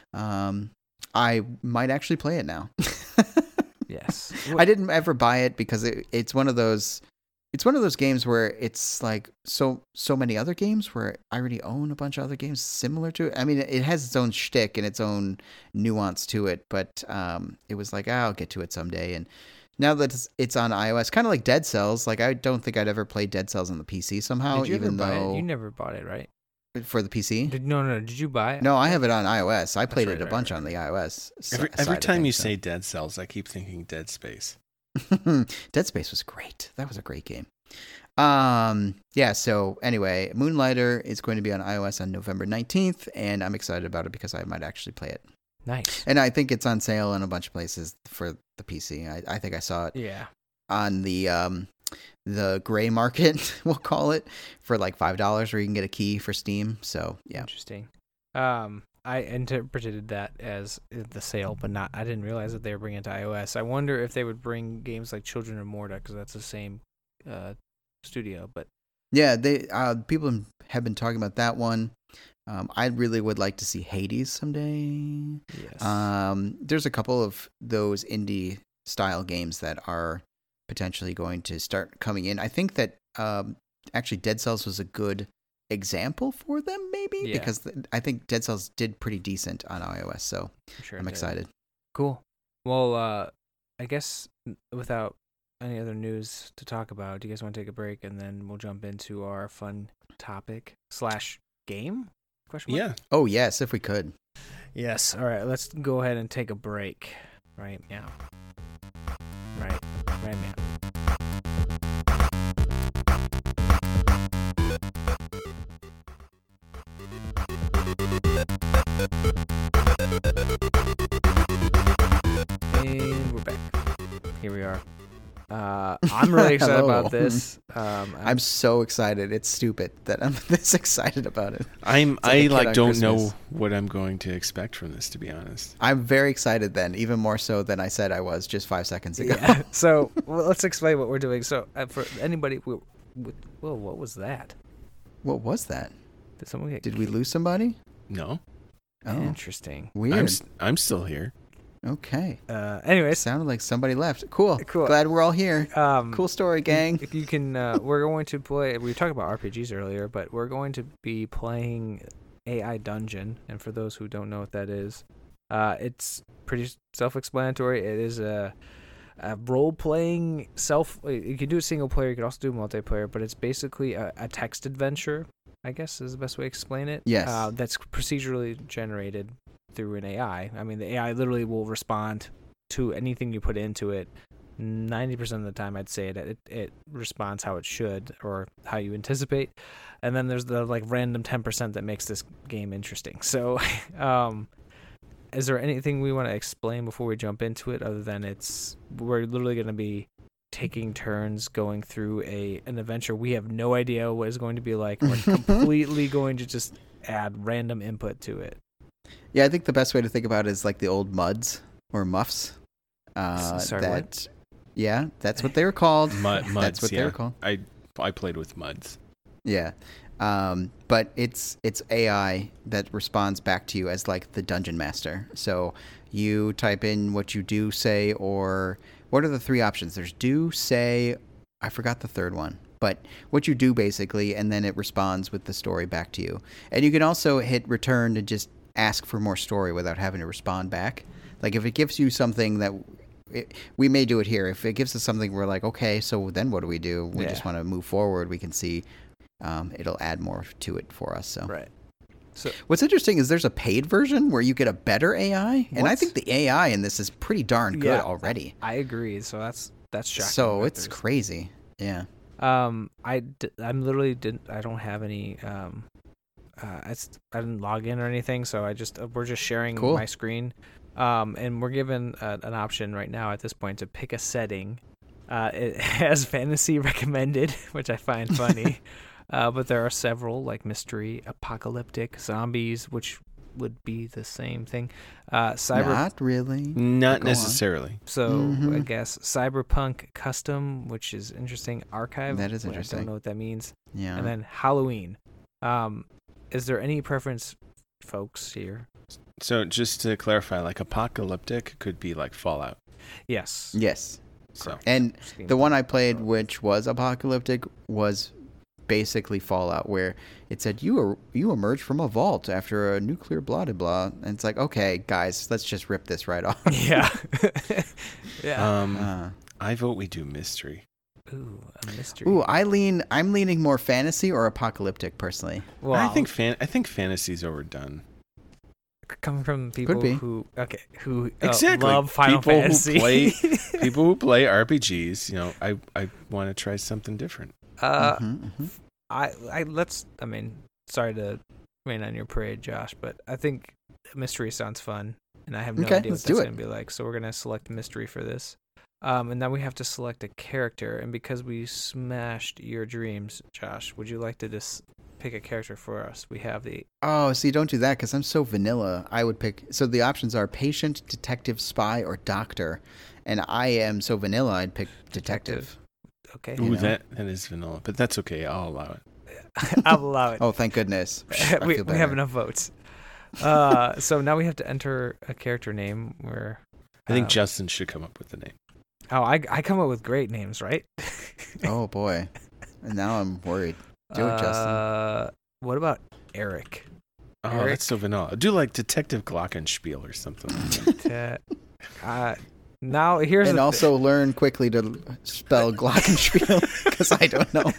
I might actually play it now. Yes. I didn't ever buy it because it's one of those games where it's like so many other games where I already own a bunch of other games similar to it. I mean, it has its own shtick and its own nuance to it, but it was like, I'll get to it someday. And now that it's on iOS, kind of like Dead Cells, like I don't think I'd ever play Dead Cells on the PC somehow. Did you even ever buy though it? You never bought it, right? For the PC? No. Did you buy it? No, I have it on iOS. I played right, it a bunch on the iOS. Every time you say Dead Cells, I keep thinking Dead Space. Dead Space was great. That was a great game. Yeah, so anyway, Moonlighter is going to be on iOS on November 19th, and I'm excited about it because I might actually play it. Nice. And I think it's on sale in a bunch of places for the PC. I think I saw it on the gray market, we'll call it, for like $5, or you can get a key for Steam. So, yeah. Interesting. I interpreted that as the sale, but I didn't realize that they were bringing it to iOS. I wonder if they would bring games like Children of Morta, because that's the same studio. But yeah, they people have been talking about that one. I really would like to see Hades someday. Yes. There's a couple of those indie style games that are potentially going to start coming in. I think that actually Dead Cells was a good example for them, maybe, because I think Dead Cells did pretty decent on iOS, so I'm excited. Cool. Well, I guess without any other news to talk about, do you guys want to take a break, and then we'll jump into our fun topic / game? Yeah. Oh, yes, if we could. Yes. All right, let's go ahead and take a break right now. Right now. And we're back. Here we are. I'm really excited about this. I'm so excited. It's stupid that I'm this excited about it. I don't know what I'm going to expect from this, to be honest. I'm very excited then, even more so than I said I was just 5 seconds ago. Yeah. So let's explain what we're doing. So for anybody, whoa, what was that? What was that? Did someone get? Did we lose somebody? No. Oh, interesting. Weird. I'm still here. Okay. Anyways, sounded like somebody left. Cool. Cool. Glad we're all here. Cool story, gang. If you can, we're going to play. We talked about RPGs earlier, but we're going to be playing AI Dungeon. And for those who don't know what that is, it's pretty self-explanatory. It is a role-playing You can do it single player. You can also do multiplayer, but it's basically a text adventure, I guess is the best way to explain it. Yes. That's procedurally generated through an AI. I mean, the AI literally will respond to anything you put into it. 90% of the time, I'd say that it responds how it should or how you anticipate. And then there's the like random 10% that makes this game interesting. So, is there anything we want to explain before we jump into it, other than we're literally going to be taking turns going through an adventure we have no idea what it's going to be like. We're completely going to just add random input to it. Yeah, I think the best way to think about it is like the old MUDs or muffs. Sorry, what? Yeah, that's what they were called. Muds, that's what they were called. I played with MUDs. Yeah. But it's AI that responds back to you as like the dungeon master. So you type in what you do say or what are the three options? There's do, say, I forgot the third one. But what you do basically, and then it responds with the story back to you. And you can also hit return to just ask for more story without having to respond back. Like if it gives you something that we may do it here. If it gives us something we're like, okay, so then what do? We just want to move forward. We can see it'll add more to it for us. So Right. So what's interesting is there's a paid version where you get a better AI, and I think the AI in this is pretty darn good already. I agree. So that's shocking. So it's crazy. Yeah. I'm literally I don't have any I didn't log in or anything, so we're just sharing my screen. And we're given an option right now at this point to pick a setting. It has fantasy recommended, which I find funny. But there are several, like mystery, apocalyptic, zombies, which would be the same thing. Cyber, not really. Not necessarily. So I guess cyberpunk custom, which is interesting. Archive. That is interesting. I don't know what that means. Yeah. And then Halloween. Is there any preference, folks, here? So just to clarify, like apocalyptic could be like Fallout. Yes. Yes. So and the one I played, which was apocalyptic, was basically Fallout, where it said you emerged from a vault after a nuclear blah blah blah, and it's like, okay, guys, let's just rip this right off. Yeah. Yeah. I vote we do mystery. Ooh, a mystery. Ooh, I'm leaning more fantasy or apocalyptic personally. Well, I think fantasy's overdone. Coming from people who exactly love Final Fantasy. People who play RPGs, you know, I want to try something different. Sorry to rain on your parade, Josh, but I think mystery sounds fun, and I have no idea what that's going to be like. So we're going to select mystery for this. And then we have to select a character, and because we smashed your dreams, Josh, would you like to just pick a character for us? We have the... Oh, see, don't do that, because I'm so vanilla. I would pick... So the options are patient, detective, spy, or doctor. And I am so vanilla, I'd pick detective. Okay. Ooh, that is vanilla, but that's okay. I'll allow it. I'll allow it. Oh, thank goodness. we have enough votes. So now we have to enter a character name where... I think Justin should come up with the name. Oh, I come up with great names, right? Oh, boy. And now I'm worried. Do it, Justin. What about Eric? Oh, Eric? That's so vanilla. Do like Detective Glockenspiel or something. Now here's and also learn quickly to spell Glockenspiel because I don't know.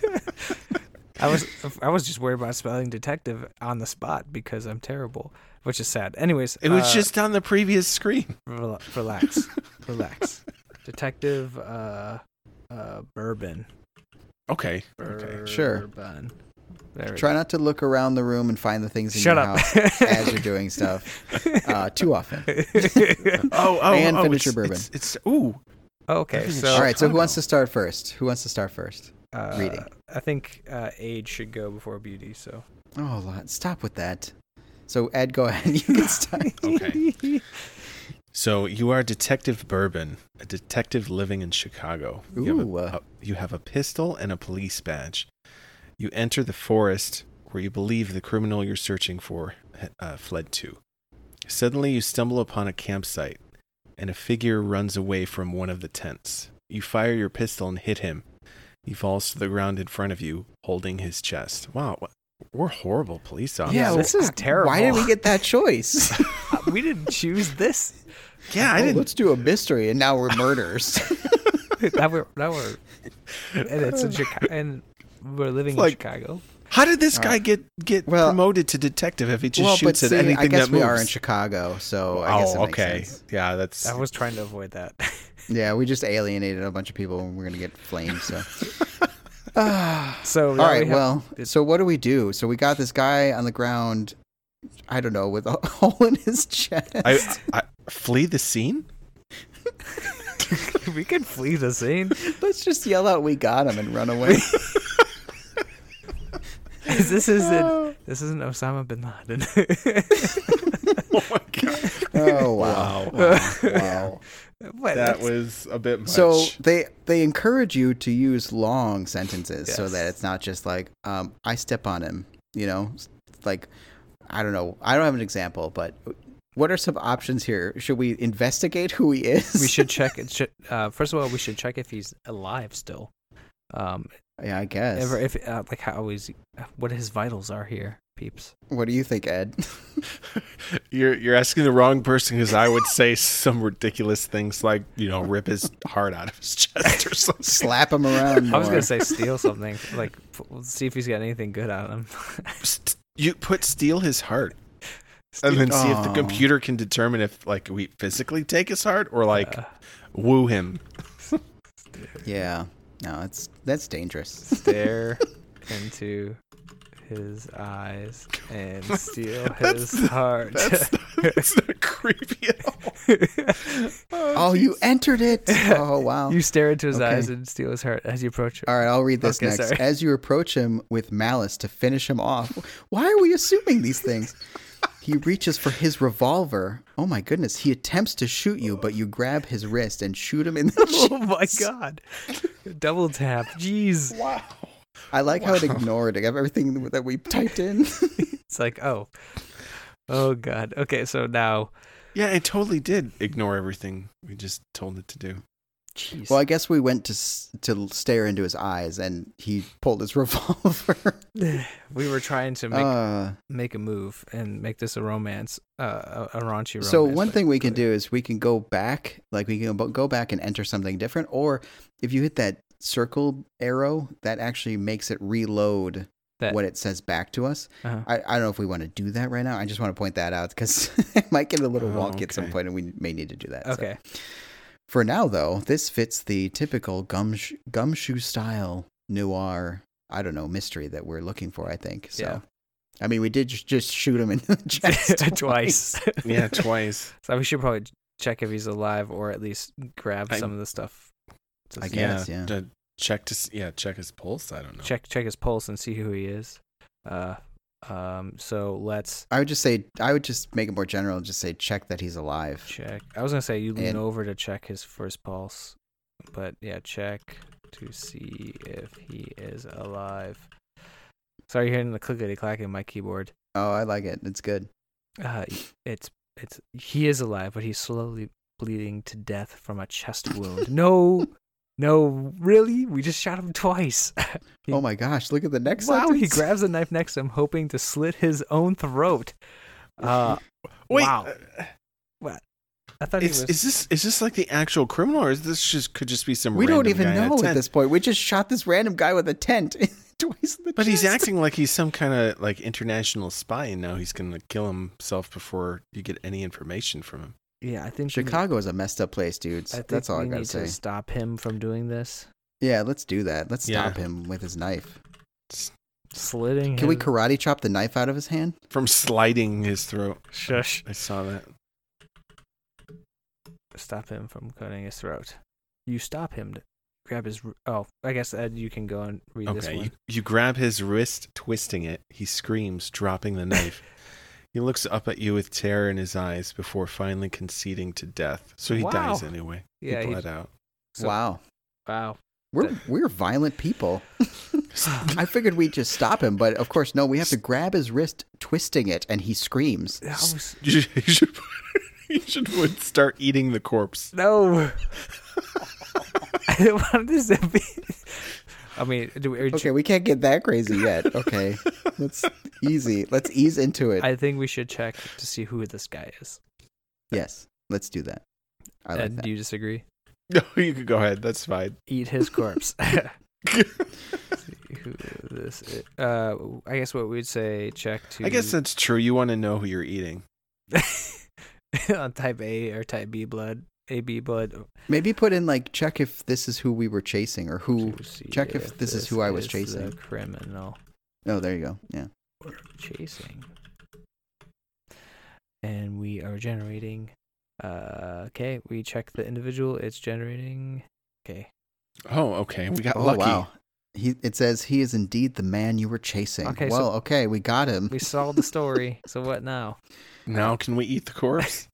I was just worried about spelling detective on the spot because I'm terrible, which is sad. Anyways, it was just on the previous screen. Relax. Detective Bourbon. Okay. Sure. Try not to look around the room and find the things in your house as you're doing stuff too often. And finish your bourbon. It's ooh. Okay. So all right. So who wants to start first? Reading. I think age should go before beauty. So. Oh, stop with that. So Ed, go ahead. You can start. Okay. So you are Detective Bourbon, a detective living in Chicago. You have a pistol and a police badge. You enter the forest where you believe the criminal you're searching for fled to. Suddenly you stumble upon a campsite, and a figure runs away from one of the tents. You fire your pistol and hit him. He falls to the ground in front of you, holding his chest. Wow, we're horrible police officers. Yeah, this is terrible. Why did we get that choice? We didn't choose this. Yeah, I didn't. Let's do a mystery, and now we're murderers. now we're and it's in Chicago, and we're living in Chicago. How did this guy get promoted to detective if he just shoots at anything I guess that moves? We are in Chicago, so I guess it makes sense. Yeah, that's. I was trying to avoid that. Yeah, we just alienated a bunch of people, and we're gonna get flamed. So. So all right. So what do we do? So we got this guy on the ground. I don't know, with a hole in his chest. I flee the scene? We could flee the scene. Let's just yell out, "We got him," and run away. This isn't Osama bin Laden. Oh my god! Oh wow! Wow. That was a bit much. So they encourage you to use long sentences so that it's not just like I step on him. You know, like I don't know. I don't have an example, but What are some options here? Should we investigate who he is? We should check. First of all, we should check if he's alive still. Yeah, I guess. If like how is what his vitals are here, peeps. What do you think, Ed? You're asking the wrong person, because I would say some ridiculous things like, rip his heart out of his chest or something. Slap him around more. I was gonna say steal something, like see if he's got anything good out of him. You steal his heart, and then see if the computer can determine if like we physically take his heart or like woo him. Yeah, no, that's dangerous. Stare into his eyes and steal his heart. That's not creepy at all. Oh, you entered it. Oh, wow. You stare into his eyes and steal his heart as you approach him. All right, I'll read this next. Sorry. As you approach him with malice to finish him off. Why are we assuming these things? He reaches for his revolver. Oh my goodness. He attempts to shoot you, but you grab his wrist and shoot him in the chest. Oh my god. Double tap. Jeez. Wow. I like how it ignored everything that we typed in. It's like, oh god. Okay, so now. Yeah, it totally did ignore everything we just told it to do. Jeez. Well, I guess we went to stare into his eyes, and he pulled his revolver. We were trying to make a move and make this a romance, a raunchy romance. So one thing we can do is we can go back, like we can go back and enter something different, or if you hit that circle arrow, that actually makes it reload what it says back to us. Uh-huh. I don't know if we want to do that right now. I just want to point that out because it might get a little wonky at some point, and we may need to do that. Okay. So. For now, though, this fits the typical gumshoe style noir, mystery that we're looking for, I think. So, yeah. I mean, we did just shoot him in the chest twice. Yeah, twice. So we should probably check if he's alive, or at least grab some of the stuff. I guess, yeah. Check his pulse. I don't know. Check his pulse and see who he is. So let's. I would just make it more general. Just say check that he's alive. Check. I was gonna say you lean over to check his first pulse, but yeah, check to see if he is alive. Sorry, you're hearing the clickety clack in my keyboard. Oh, I like it. It's good. He is alive, but he's slowly bleeding to death from a chest wound. No, really? We just shot him twice. Oh my gosh, look at the next sentence. He grabs a knife next to him, hoping to slit his own throat. Wait. Wow. What? I thought is this like the actual criminal, or is this could just be some we random don't even guy know at this point. We just shot this random guy with a tent twice in the But chest. He's acting like he's some kind of like international spy, and now he's going to kill himself before you get any information from him. Yeah, I think Chicago is a messed up place, dudes. That's all I gotta say. We need to stop him from doing this. Yeah, let's do that. Let's stop him with his knife. Slitting. Can we karate chop the knife out of his hand? From sliding his throat. Shush. I saw that. Stop him from cutting his throat. You stop him to grab his. Oh, I guess Ed, you can go and read this one. You grab his wrist, twisting it. He screams, dropping the knife. He looks up at you with terror in his eyes before finally conceding to death. So he dies anyway. Yeah, he bled out. So, wow. We're violent people. I figured we'd just stop him, but of course, no. We have to grab his wrist, twisting it, and he screams. You should start eating the corpse. No. I don't want this to be. I mean, okay, we can't get that crazy yet. Okay, let's ease into it. I think we should check to see who this guy is. Yes, let's do that. I like that. Do you disagree? No, you can go ahead. That's fine. Eat his corpse. See who this is. I guess what we'd say, check to. I guess that's true. You want to know who you're eating. On type A or type B blood. AB blood. Maybe put in like check if this is who we were chasing, or check if this is who I was chasing. The criminal. Oh, there you go. Yeah. We're chasing. And we are generating. Okay, we check the individual. It's generating. Okay. Oh, okay. We got lucky. Wow. It says he is indeed the man you were chasing. Okay, okay, we got him. We solved the story. So what now? Now can we eat the corpse?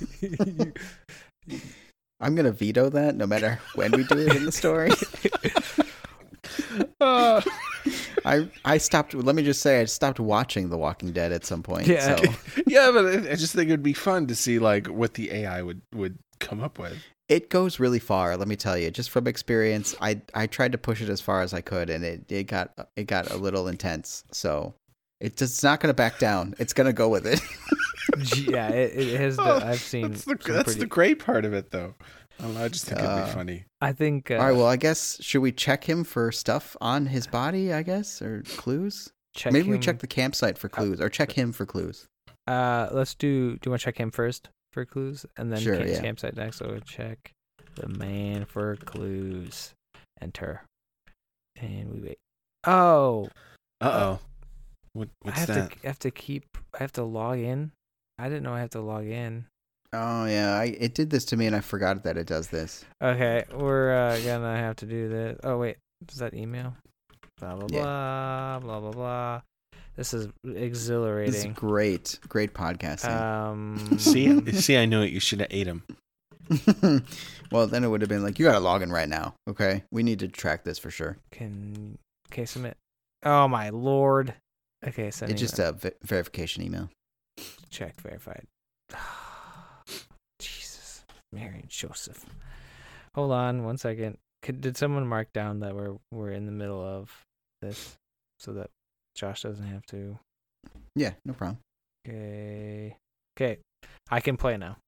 I'm going to veto that no matter when we do it in the story. I stopped. Let me just say, I stopped watching The Walking Dead at some point. Yeah. So Yeah, but I just think it'd be fun to see like what the AI would come up with. it goes really far. Let me tell you, just from experience, I tried to push it as far as I could, and it got a little intense. So it's not going to back down. It's going to go with it. Yeah, it has. Oh, I've seen. That's the great part of it, though. I don't know, I just think it'd be funny. I think. All right. Well, I guess should we check him for stuff on his body? I guess, or clues. Maybe we check the campsite for clues, or check him for clues. Let's do. Do you want to check him first for clues, and then Sure, yeah. campsite next? So check the man for clues. Enter, and we wait. Oh. What's I that? I have to log in. I didn't know I have to log in. Oh yeah, it did this to me, and I forgot that it does this. Okay, we're gonna have to do this. Oh wait, is that email? Blah blah Yeah. blah blah blah blah. This is exhilarating. This is great podcasting. See, I knew it. You should have ate him. Well, then it would have been like, you got to log in right now. Okay, we need to track this for sure. Okay, submit. Oh my lord. Okay, send. It's just a verification email. Check verified. Jesus, Mary and Joseph. Hold on 1 second. Did someone mark down that we're in the middle of this so that Josh doesn't have to? Yeah, no problem. Okay, I can play now.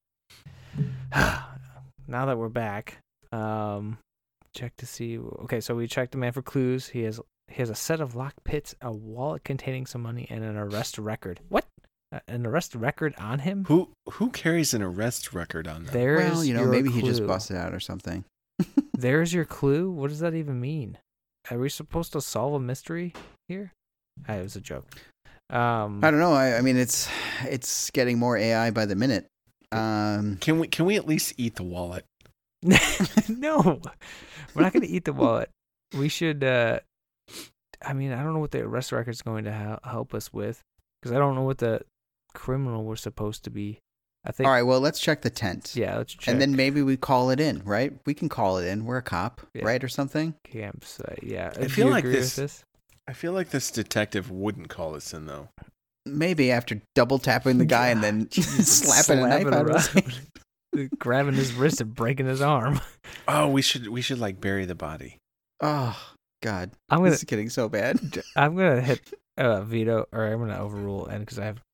Now that we're back, check to see. Okay, so we checked the man for clues. He has a set of locked pits, a wallet containing some money, and an arrest record. What? An arrest record on him? Who carries an arrest record on them? Well, maybe clue. he just busted out or something. There's your clue. What does that even mean? Are we supposed to solve a mystery here? It was a joke. I don't know. I mean, it's getting more AI by the minute. Can we at least eat the wallet? No, we're not going to eat the wallet. We should. I mean, I don't know what the arrest record is going to help us with, because I don't know what the criminal we're supposed to be. I think. All right. Well, let's check the tent. Yeah, let's check. And then maybe we call it in, right? We can call it in. We're a cop, right, or something. Campsite. Yeah. I feel like this. I feel like this detective wouldn't call us in though. Maybe after double tapping the guy and then slapping a knife out of his hand. Grabbing his wrist and breaking his arm. Oh, we should like bury the body. Oh God, this is getting so bad. I'm gonna hit veto, or I'm gonna overrule, and because I have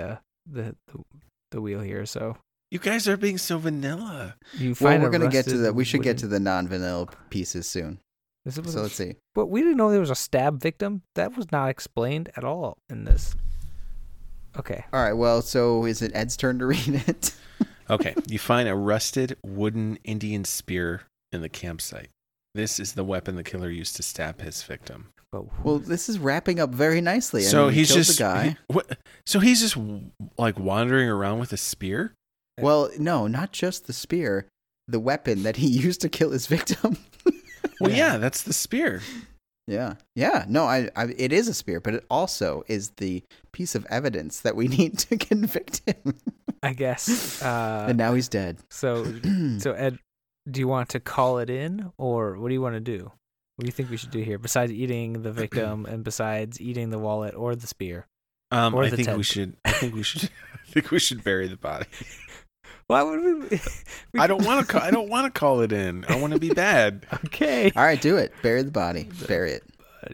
the wheel here, so you guys are being so vanilla. We're gonna get to the. We should get to the non-vanilla pieces soon. So let's see. But we didn't know there was a stab victim. That was not explained at all in this. Okay. All right. Well, so is it Ed's turn to read it? Okay. You find a rusted wooden Indian spear in the campsite. This is the weapon the killer used to stab his victim. Well, this is wrapping up very nicely. So he's just the guy. So he's just like wandering around with a spear? Well, no, not just the spear. The weapon that he used to kill his victim. Well, yeah, that's the spear. Yeah. No, it is a spear, but it also is the piece of evidence that we need to convict him. I guess. And now he's dead. So Ed, do you want to call it in, or what do you want to do? What do you think we should do here, besides eating the victim and besides eating the wallet or the spear? I think we should bury the body. Why would we? I don't want to call it in. I want to be bad. Okay. All right, do it. Bury the body. Bury it.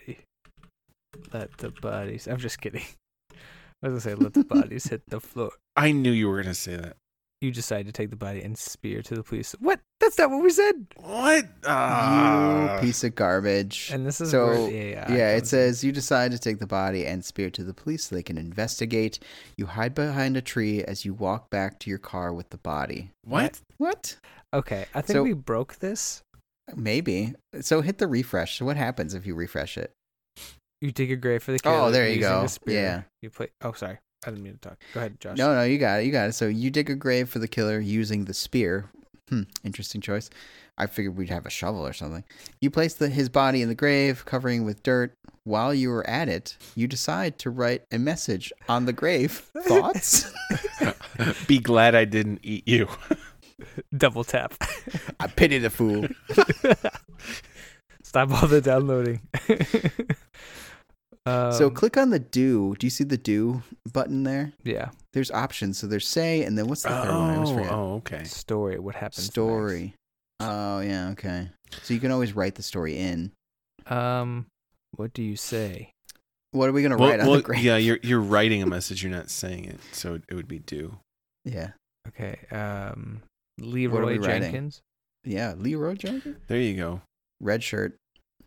Let the bodies. I'm just kidding. I was gonna say let the bodies hit the floor. I knew you were gonna say that. You decide to take the body and spear to the police. What? That's not what we said. What? You piece of garbage. And this is so. Yeah, it says you decide to take the body and spear to the police so they can investigate. You hide behind a tree as you walk back to your car with the body. What? Okay, I think we broke this. Maybe. So hit the refresh. So what happens if you refresh it? You dig a grave for the killer. Oh, there you go. Yeah. You play. Oh, sorry. I didn't mean to talk. Go ahead, Josh. No, you got it. So you dig a grave for the killer using the spear. Interesting choice. I figured we'd have a shovel or something. You place his body in the grave, covering with dirt. While you are at it, you decide to write a message on the grave. Thoughts? Be glad I didn't eat you. Double tap. I pity the fool. Stop all the downloading. So click on the do. Do you see the do button there? Yeah. There's options. So there's say, and then what's the third one? I always forget. Okay. Story. What happens? Story. Oh yeah, okay. So you can always write the story in. Next? What do you say? What are we gonna write on the grave? Yeah, you're writing a message. You're not saying it, so it would be do. Yeah. Okay. What are Leroy we writing? Jenkins. Yeah. Leroy Jenkins. There you go. Red shirt.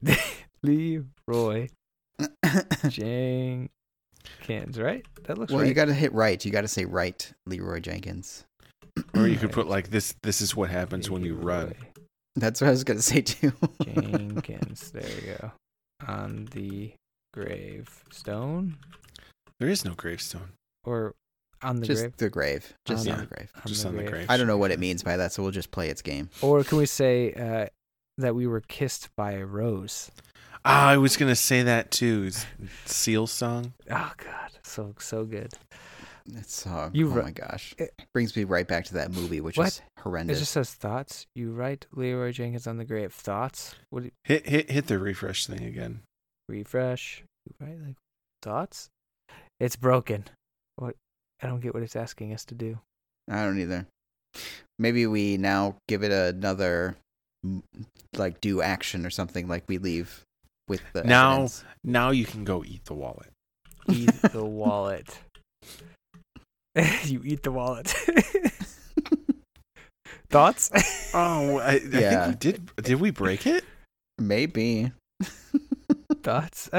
Leroy Jenkins. Right? That looks Well, right. you got to hit right. You got to say right, Leroy Jenkins. Or you could put like this. This is what happens when you run. Leroy That's what I was gonna say too. Jenkins. There you go. On the gravestone, There is no gravestone. or on the Just grave. the grave. Just On on the- the grave. Just on the grave. I don't know what it means by that, so we'll just play its game. Or can we say that we were kissed by a rose? I was gonna say that too. It's Seal song. Oh God, so good. It's You oh ri- my gosh, it- brings me right back to that movie, which What? is It horrendous. just says thoughts. You write Leroy Jenkins on the grave. Thoughts. What? Do Hit the refresh thing again. refresh. You write like thoughts. It's broken. What? I don't get what it's asking us to do. I don't either. Maybe we now give it another like do action or something, like we leave with the Now- evidence. Now you can go eat the wallet. Eat the wallet. You eat the wallet. Thoughts? Oh, I Yeah. think we did. Did we break it? Maybe. Thoughts?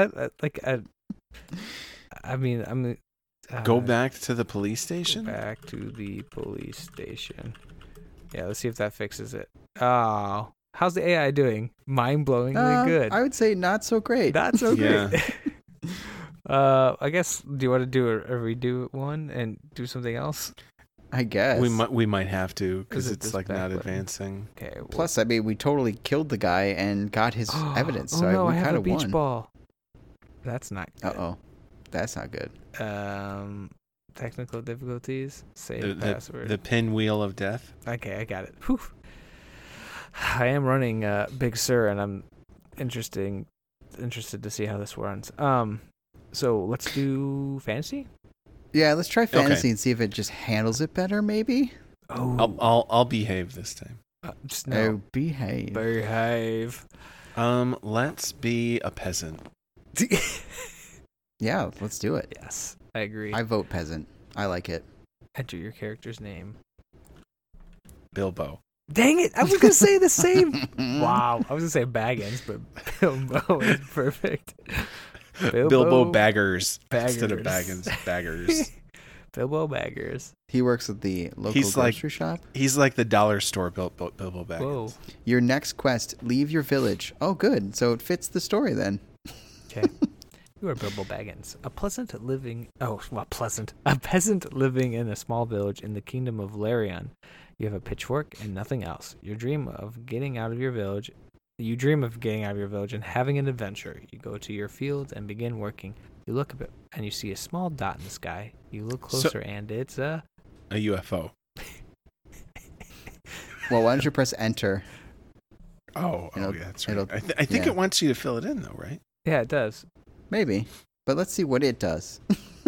I mean, I'm. Go back to the police Go station. back to the police station. Yeah, let's see if that fixes it. Oh, how's the AI doing? Mind-blowingly good. I would say not so great. Not so Yeah. great. I guess. Do you want to do a redo one and do something else? I guess. We might have to because Is it it's this like back not button? advancing. Okay. Well, Plus, I mean, we totally killed the guy and got his evidence, so no, we I have kind a of beach won. ball. That's not good. Uh-oh. That's not good. Technical difficulties. Save The password. pinwheel of death. Okay, I got it. Whew. I am running Big Sur, and I'm interested to see how this runs. So let's do fantasy. Yeah, let's try fantasy and see if it just handles it better, maybe. Oh, I'll behave this time. just Oh, no. behave. Behave. Let's be a peasant. Yeah, let's do it. Yes, I agree. I vote peasant. I like it. Enter your character's name. Bilbo. Dang it! I was gonna say the same. Wow, I was gonna say Baggins, but Bilbo is perfect. Bilbo Baggers. Instead of Baggers. Baggins. Baggers. Bilbo Baggers. He works at the local He's like- grocery shop. He's like the dollar store Bilbo Baggins. Whoa. Your next quest, leave your village. Oh, good. So it fits the story then. Okay. You are Bilbo Baggins, a peasant living in a small village in the kingdom of Larion. You have a pitchfork and nothing else. You dream of getting out of your village and having an adventure. You go to your fields and begin working. You look up and you see a small dot in the sky. You look closer and it's a UFO. Well, why don't you press enter? Oh, It'll- yeah, that's right. it'll- I think yeah. it wants you to fill it in though, right? yeah, it does. Maybe. But let's see what it does.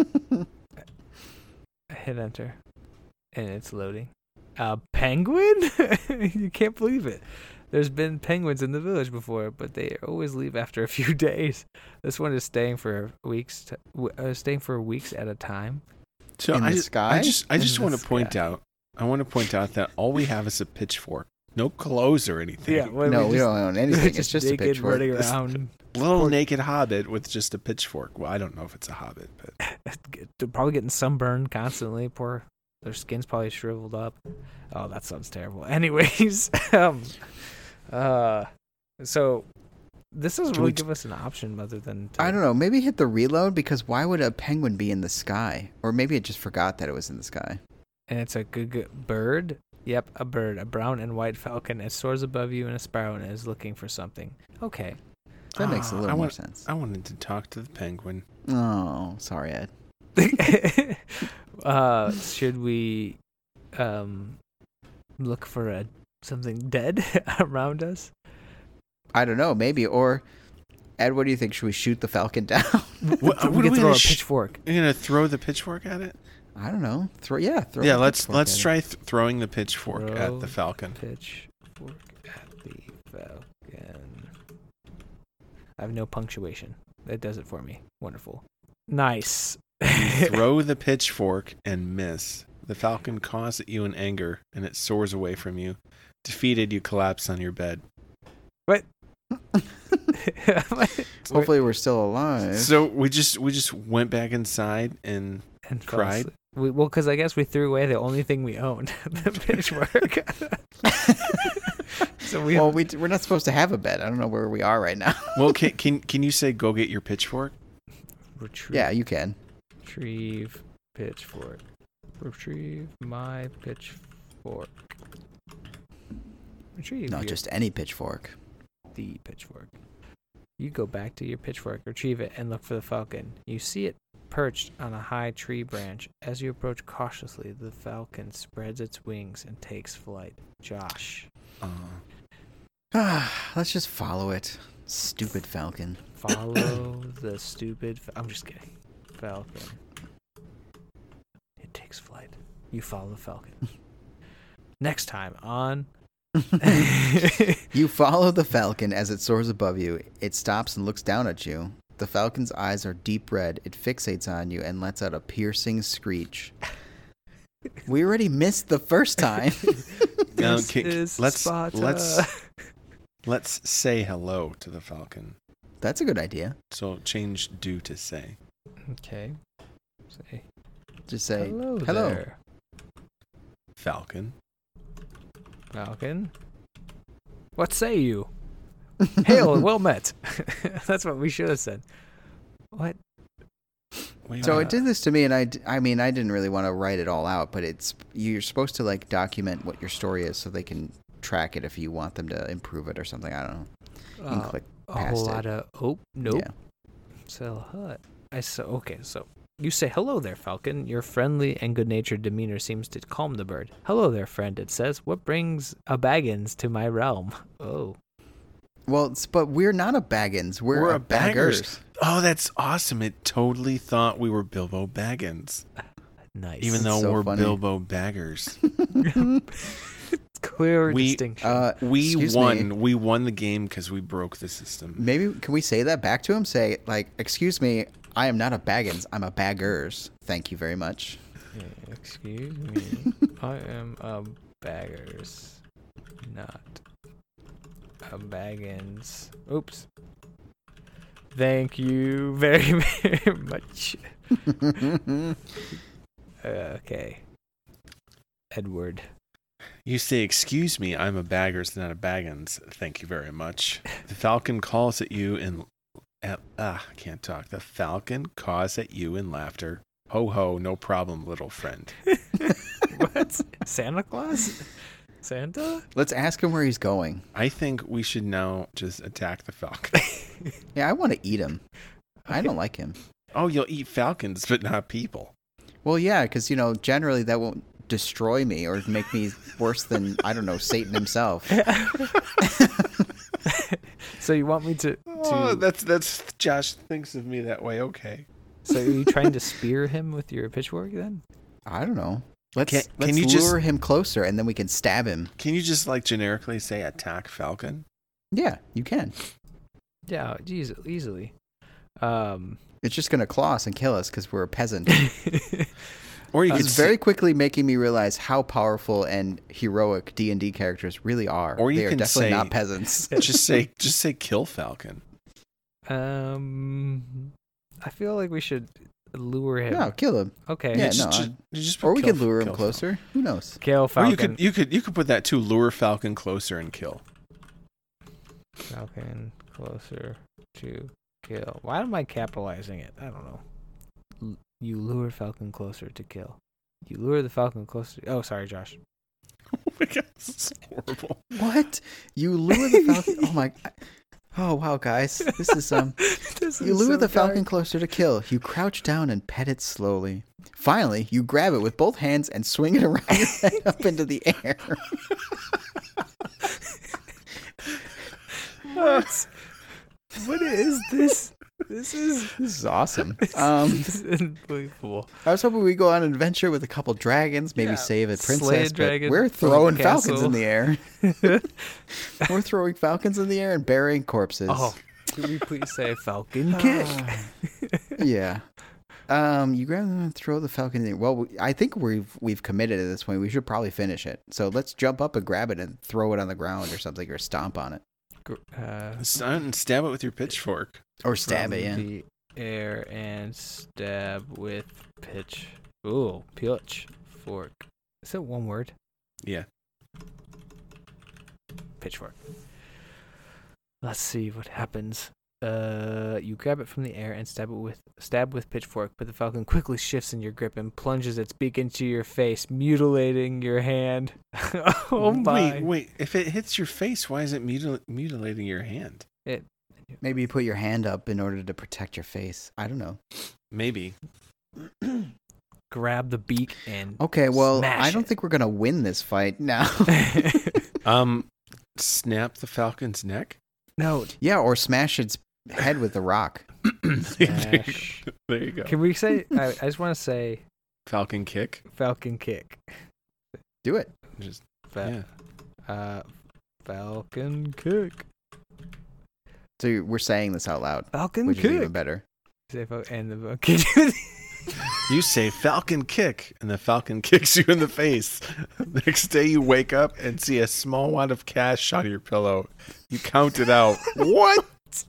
I hit enter, and it's loading. A penguin? You can't believe it. There's been penguins in the village before, but they always leave after a few days. This one is staying for weeks at a time. So In the sky? I just In want the to point sky. out. I want to point out that all we have is a pitchfork. No clothes or anything. Yeah, well, No, we don't own anything. It's just a naked, pitchfork. running around. Little naked hobbit with just a pitchfork. Well, I don't know if it's a hobbit, but They're probably getting sunburned constantly. Poor, their skin's probably shriveled up. Oh, that sounds terrible. Anyways, so this doesn't Can really we give us an option other than I don't know. Maybe hit the reload, because why would a penguin be in the sky? Or maybe it just forgot that it was in the sky. And it's a good bird. Yep, a bird, a brown and white falcon. It soars above you in a spiral and is looking for something. Okay. That makes a I little more want- sense. I wanted to talk to the penguin. Oh, sorry, Ed. Should we look for something dead around us? I don't know. Maybe. Or Ed, what do you think? Should we shoot the falcon down? What we are can we throw gonna a pitchfork. You're gonna throw the pitchfork at it? I don't know. Throw. Yeah, the let's pitchfork at it. try throwing the pitchfork Throw at the falcon. Pitchfork at the falcon. I have no punctuation. That does it for me. Wonderful. Nice. Throw the pitchfork and miss. The falcon caws at you in anger, and it soars away from you. Defeated, you collapse on your bed. What? Hopefully, we're still alive. So we just went back inside and And fell cried? asleep. Well, because I guess we threw away the only thing we owned, the pitchfork. So we're not supposed to have a bed. I don't know where we are right now. Well, can you say go get your pitchfork? retrieve. Yeah, you can. Retrieve pitchfork. Retrieve my pitchfork. Retrieve. No, your- just any pitchfork. the pitchfork. You go back to your pitchfork, retrieve it, and look for the falcon. You see it perched on a high tree branch. As you approach cautiously, the falcon spreads its wings and takes flight. Josh. Let's just follow it. Stupid falcon. Follow the stupid... I'm just kidding. Falcon. It takes flight. You follow the falcon. Next time on... You follow the falcon as it soars above you. It stops and looks down at you. The falcon's eyes are deep red. It fixates on you and lets out a piercing screech. We already missed the first time. Now, This is Sparta. let's say hello to the falcon. That's a good idea. So change do to say. Okay. Say Just say, hello, hello. there, Falcon. falcon. What say you? Hail and well met. That's what we should have said. What? Wait, So it did this to me, and I mean, I didn't really want to write it all out, but you're supposed to like document what your story is so they can track it if you want them to improve it or something. I don't know. You can click a past whole it. lot of... Oh, nope. Yeah. Sell hut. Okay, so you say, hello there, falcon. Your friendly and good-natured demeanor seems to calm the bird. Hello there, friend, it says. What brings a Baggins to my realm? Oh. Well, but we're not a Baggins. We're a Baggers. Oh, that's awesome. It totally thought we were Bilbo Baggins. Nice. Even though so we're funny. Bilbo Baggers. Clear We- distinction. We Excuse won. me. We won the game because we broke the system. Maybe can we say that back to him? Say like, "Excuse me, I am not a Baggins. I'm a Baggers. Thank you very much." Excuse me. I am a Baggers, not a Baggins. Oops. Thank you very, very much. Okay. Edward. You say, "Excuse me, I'm a Baggers, not a Baggins." Thank you very much. The falcon calls at you in... I can't talk. The falcon caws at you in laughter. Ho ho, no problem, little friend. What? Santa Claus? Santa? Let's ask him where he's going. I think we should now just attack the falcon. Yeah, I want to eat him. I don't like him. Oh, you'll eat falcons, but not people. Well, yeah, because generally that won't destroy me or make me worse than I don't know Satan himself. So you want me to Oh, that's Josh thinks of me that way. Okay. So are you trying to spear him with your pitchfork then? I don't know. Let's Can you lure just- him closer and then we can stab him. Can you just like generically say attack falcon? Yeah, you can. Yeah, easily. It's just gonna claw us and kill us because we're a peasant. Or you could It's very quickly making me realize how powerful and heroic D&D characters really are. Or you they are can definitely say- not peasants. just say kill falcon. I feel like we should lure him. No, kill him. Okay. Yeah, just, no, you just put Or we kill- could lure him kill closer. Who knows? Kill Falcon. Or falcon. you could put that too. Lure falcon closer and kill. Falcon closer to kill. Why am I capitalizing it? I don't know. You lure falcon closer to kill. You lure the falcon closer. Oh, sorry, Josh. Oh my god, this is horrible. What? You lure the falcon? Oh my! Oh wow, guys, this is You lure the falcon closer to kill. You crouch down and pet it slowly. Finally, you grab it with both hands and swing it around your head up into the air. What is this? This is awesome. This is unbelievable. I was hoping we'd go on an adventure with a couple dragons, maybe save a slay a princess, but dragon, we're from throwing the falcons castle. in the air. We're throwing falcons in the air and burying corpses. Oh, could we please say falcon kick? Yeah. You grab them and throw the falcon in the air. Well, I think we've committed at this point. We should probably finish it. So let's jump up and grab it and throw it on the ground or something, or stomp on it. Stab it with your pitchfork. Or stab it, yeah. The air and stab with pitch. Ooh, pitchfork. Is that one word? Yeah. Pitchfork. Let's see what happens. You grab it from the air and stab with pitchfork, but the falcon quickly shifts in your grip and plunges its beak into your face, mutilating your hand. Oh my! Wait! If it hits your face, why is it mutilating your hand? Maybe you put your hand up in order to protect your face. I don't know. Maybe. Grab the beak and Okay, well, smash I don't it. think we're gonna win this fight now. Snap the falcon's neck. No. Yeah, or smash its head with the rock. Smash. There you go. Can we say? I just want to say Falcon kick. falcon kick. Do it. Just Fa- yeah. Falcon kick. So we're saying this out loud, Falcon which kick. is even better. Say and the falcon. You say falcon kick, and the falcon kicks you in the face. Next day, you wake up and see a small wad of cash on your pillow. You count it out. What?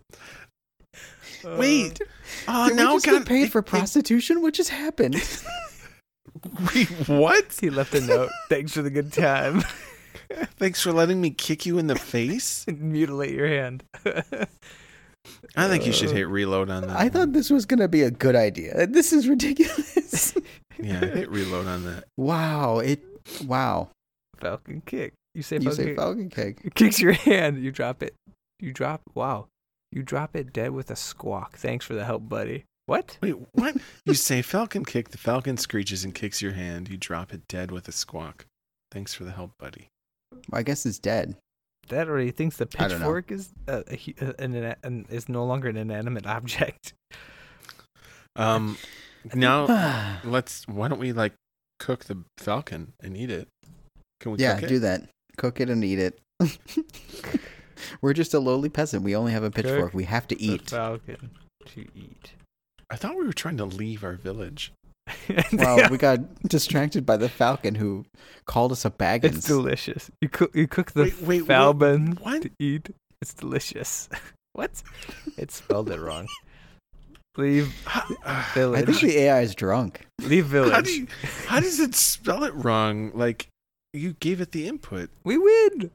Wait. Oh, Did now we just get paid for prostitution? What just happened? Wait, what? He left a note. Thanks for the good time. Thanks for letting me kick you in the face. Mutilate your hand. I think you should hit reload on that. I thought this was going to be a good idea. This is ridiculous. Yeah, hit reload on that. Wow. Wow. Falcon kick. You say You falcon say kick. falcon kick. It kicks your hand. You drop it. Wow. You drop it dead with a squawk. Thanks for the help, buddy. What? Wait, what? You say falcon kick, the falcon screeches and kicks your hand. You drop it dead with a squawk. Thanks for the help, buddy. Well, I guess it's dead. That already thinks the I don't know. pitchfork is is no longer an inanimate object. Now why don't we like cook the falcon and eat it? Can we Yeah, cook it? do that. Cook it and eat it. We're just a lowly peasant. We only have a pitchfork. We have to The eat. falcon to eat. I thought we were trying to leave our village. Well, we got distracted by the falcon who called us a baggins. It's delicious. You cook the Wait, falcon what? to eat. It's delicious. What? It spelled it wrong. Leave I village. think the AI is drunk. Leave village. How does it spell it wrong? Like you gave it the input. We win.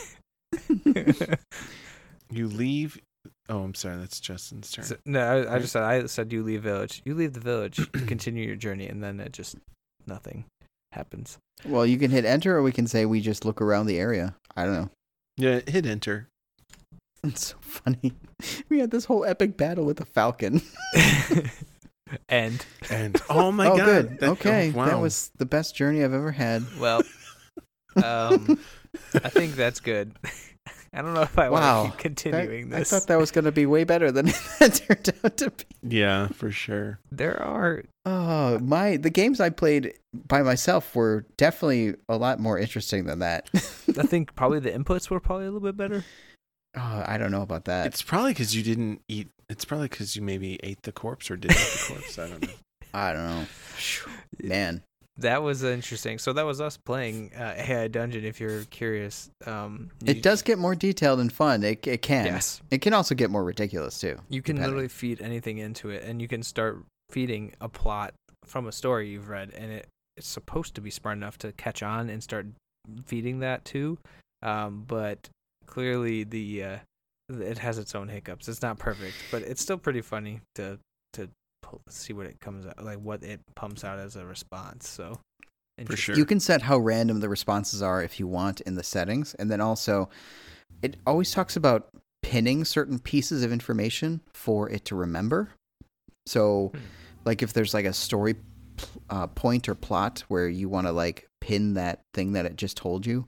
You leave. Oh, I'm sorry. That's Justin's turn. No, I said you leave village. You leave the village, you continue your journey, and then it just nothing happens. Well, you can hit enter, or we can say we just look around the area. I don't know. Yeah, hit enter. It's so funny. We had this whole epic battle with the falcon. And oh my oh, god. good. Okay, wow. that was the best journey I've ever had. well, I think that's good. I don't know if I want Wow. to keep continuing this. I thought that was going to be way better than that turned out to be. Yeah, for sure. There are Oh, the games I played by myself were definitely a lot more interesting than that. I think probably the inputs were probably a little bit better. Oh, I don't know about that. It's probably because you didn't eat. It's probably because you maybe ate the corpse or didn't eat the corpse. I don't know. I don't know. Man. That was interesting. So that was us playing AI Dungeon. If you're curious, It does get more detailed and fun. It can. Yes. It can also get more ridiculous too. You can depending. literally feed anything into it, and you can start feeding a plot from a story you've read, and it's supposed to be smart enough to catch on and start feeding that too. But clearly, it has its own hiccups. It's not perfect, but it's still pretty funny to see what it comes out, like what it pumps out as a response. So For sure. You can set how random the responses are if you want in the settings, and then also it always talks about pinning certain pieces of information for it to remember. So, like if there's like a story point or plot where you want to like pin that thing that it just told you,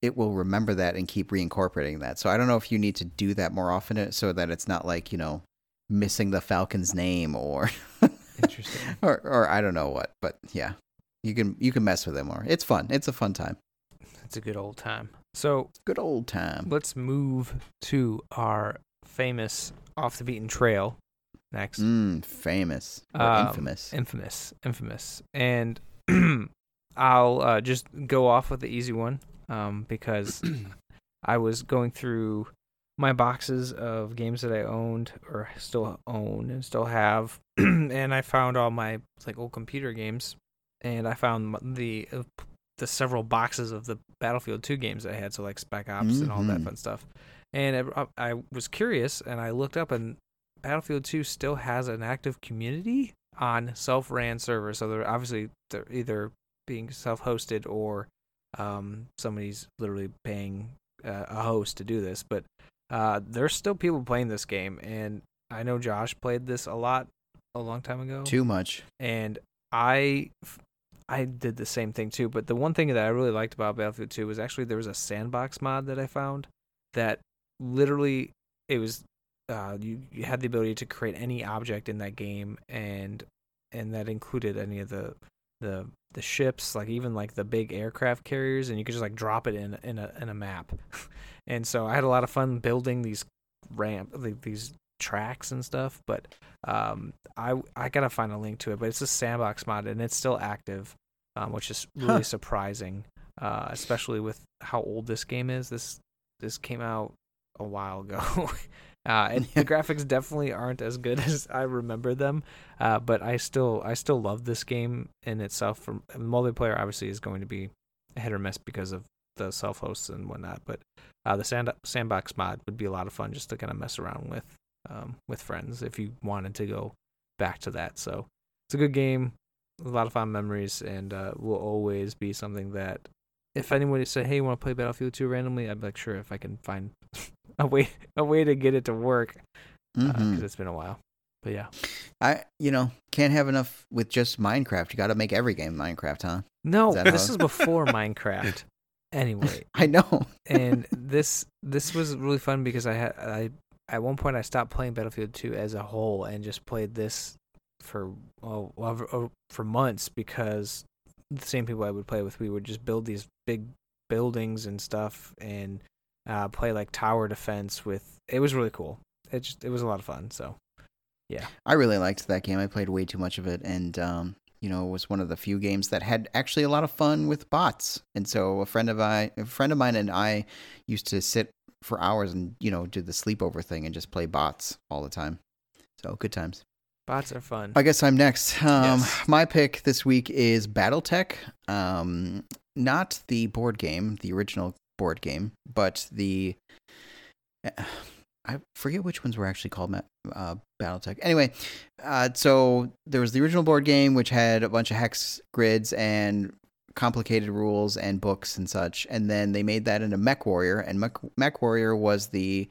it will remember that and keep reincorporating that. So I don't know if you need to do that more often so that it's not like, missing the Falcon's name or Interesting. or I don't know what, but yeah. You can mess with it more. It's fun. It's a fun time. It's a good old time. So Good old time. let's move to our famous Off the Beaten Trail next. Famous. Or infamous. Infamous. And I'll just go off with the easy one because I was going through my boxes of games that I owned or still own and still have, and I found all my old computer games, and I found the several boxes of the Battlefield 2 games I had, so like Spec Ops and all that fun stuff. And I was curious, and I looked up, and Battlefield 2 still has an active community on self-ran servers. So they're either being self-hosted or somebody's literally paying a host to do this. But there's still people playing this game, and I know Josh played this a long time ago. Too much. And I did the same thing too. But the one thing that I really liked about Battlefield 2 was actually there was a sandbox mod that I found that literally it was you had the ability to create any object in that game, and that included any of the ships, like even like the big aircraft carriers, and you could just drop it in a map. And so I had a lot of fun building these these tracks and stuff. But I gotta find a link to it. But it's a sandbox mod, and it's still active, which is really surprising, especially with how old this game is. This came out a while ago. And the graphics definitely aren't as good as I remember them, but I still love this game in itself. From multiplayer, obviously, is going to be a hit or miss because of the self-hosts and whatnot. But the sandbox mod would be a lot of fun just to kind of mess around with friends if you wanted to go back to that. So it's a good game, a lot of fun memories, and will always be something that if anybody said, "Hey, you want to play Battlefield 2 randomly?" I'd be like, "Sure," if I can find a way to get it to work, because it's been a while. But yeah, I can't have enough with just Minecraft. You got to make every game Minecraft, huh? No, this is before Minecraft. Anyway, I know. And this was really fun because I at one point I stopped playing Battlefield 2 as a whole and just played this for months, because the same people I would play with, we would just build these big buildings and stuff and play like tower defense with. It was really cool. It was a lot of fun. So yeah, I really liked that game. I played way too much of it, and it was one of the few games that had actually a lot of fun with bots. And so a friend of mine and I used to sit for hours and do the sleepover thing and just play bots all the time. So good times. Bots are fun. I guess I'm next. Yes. My pick this week is BattleTech. Not the board game, the original board game, but I forget which ones were actually called BattleTech. Anyway, so there was the original board game, which had a bunch of hex grids and complicated rules and books and such. And then they made that into MechWarrior, and MechWarrior was the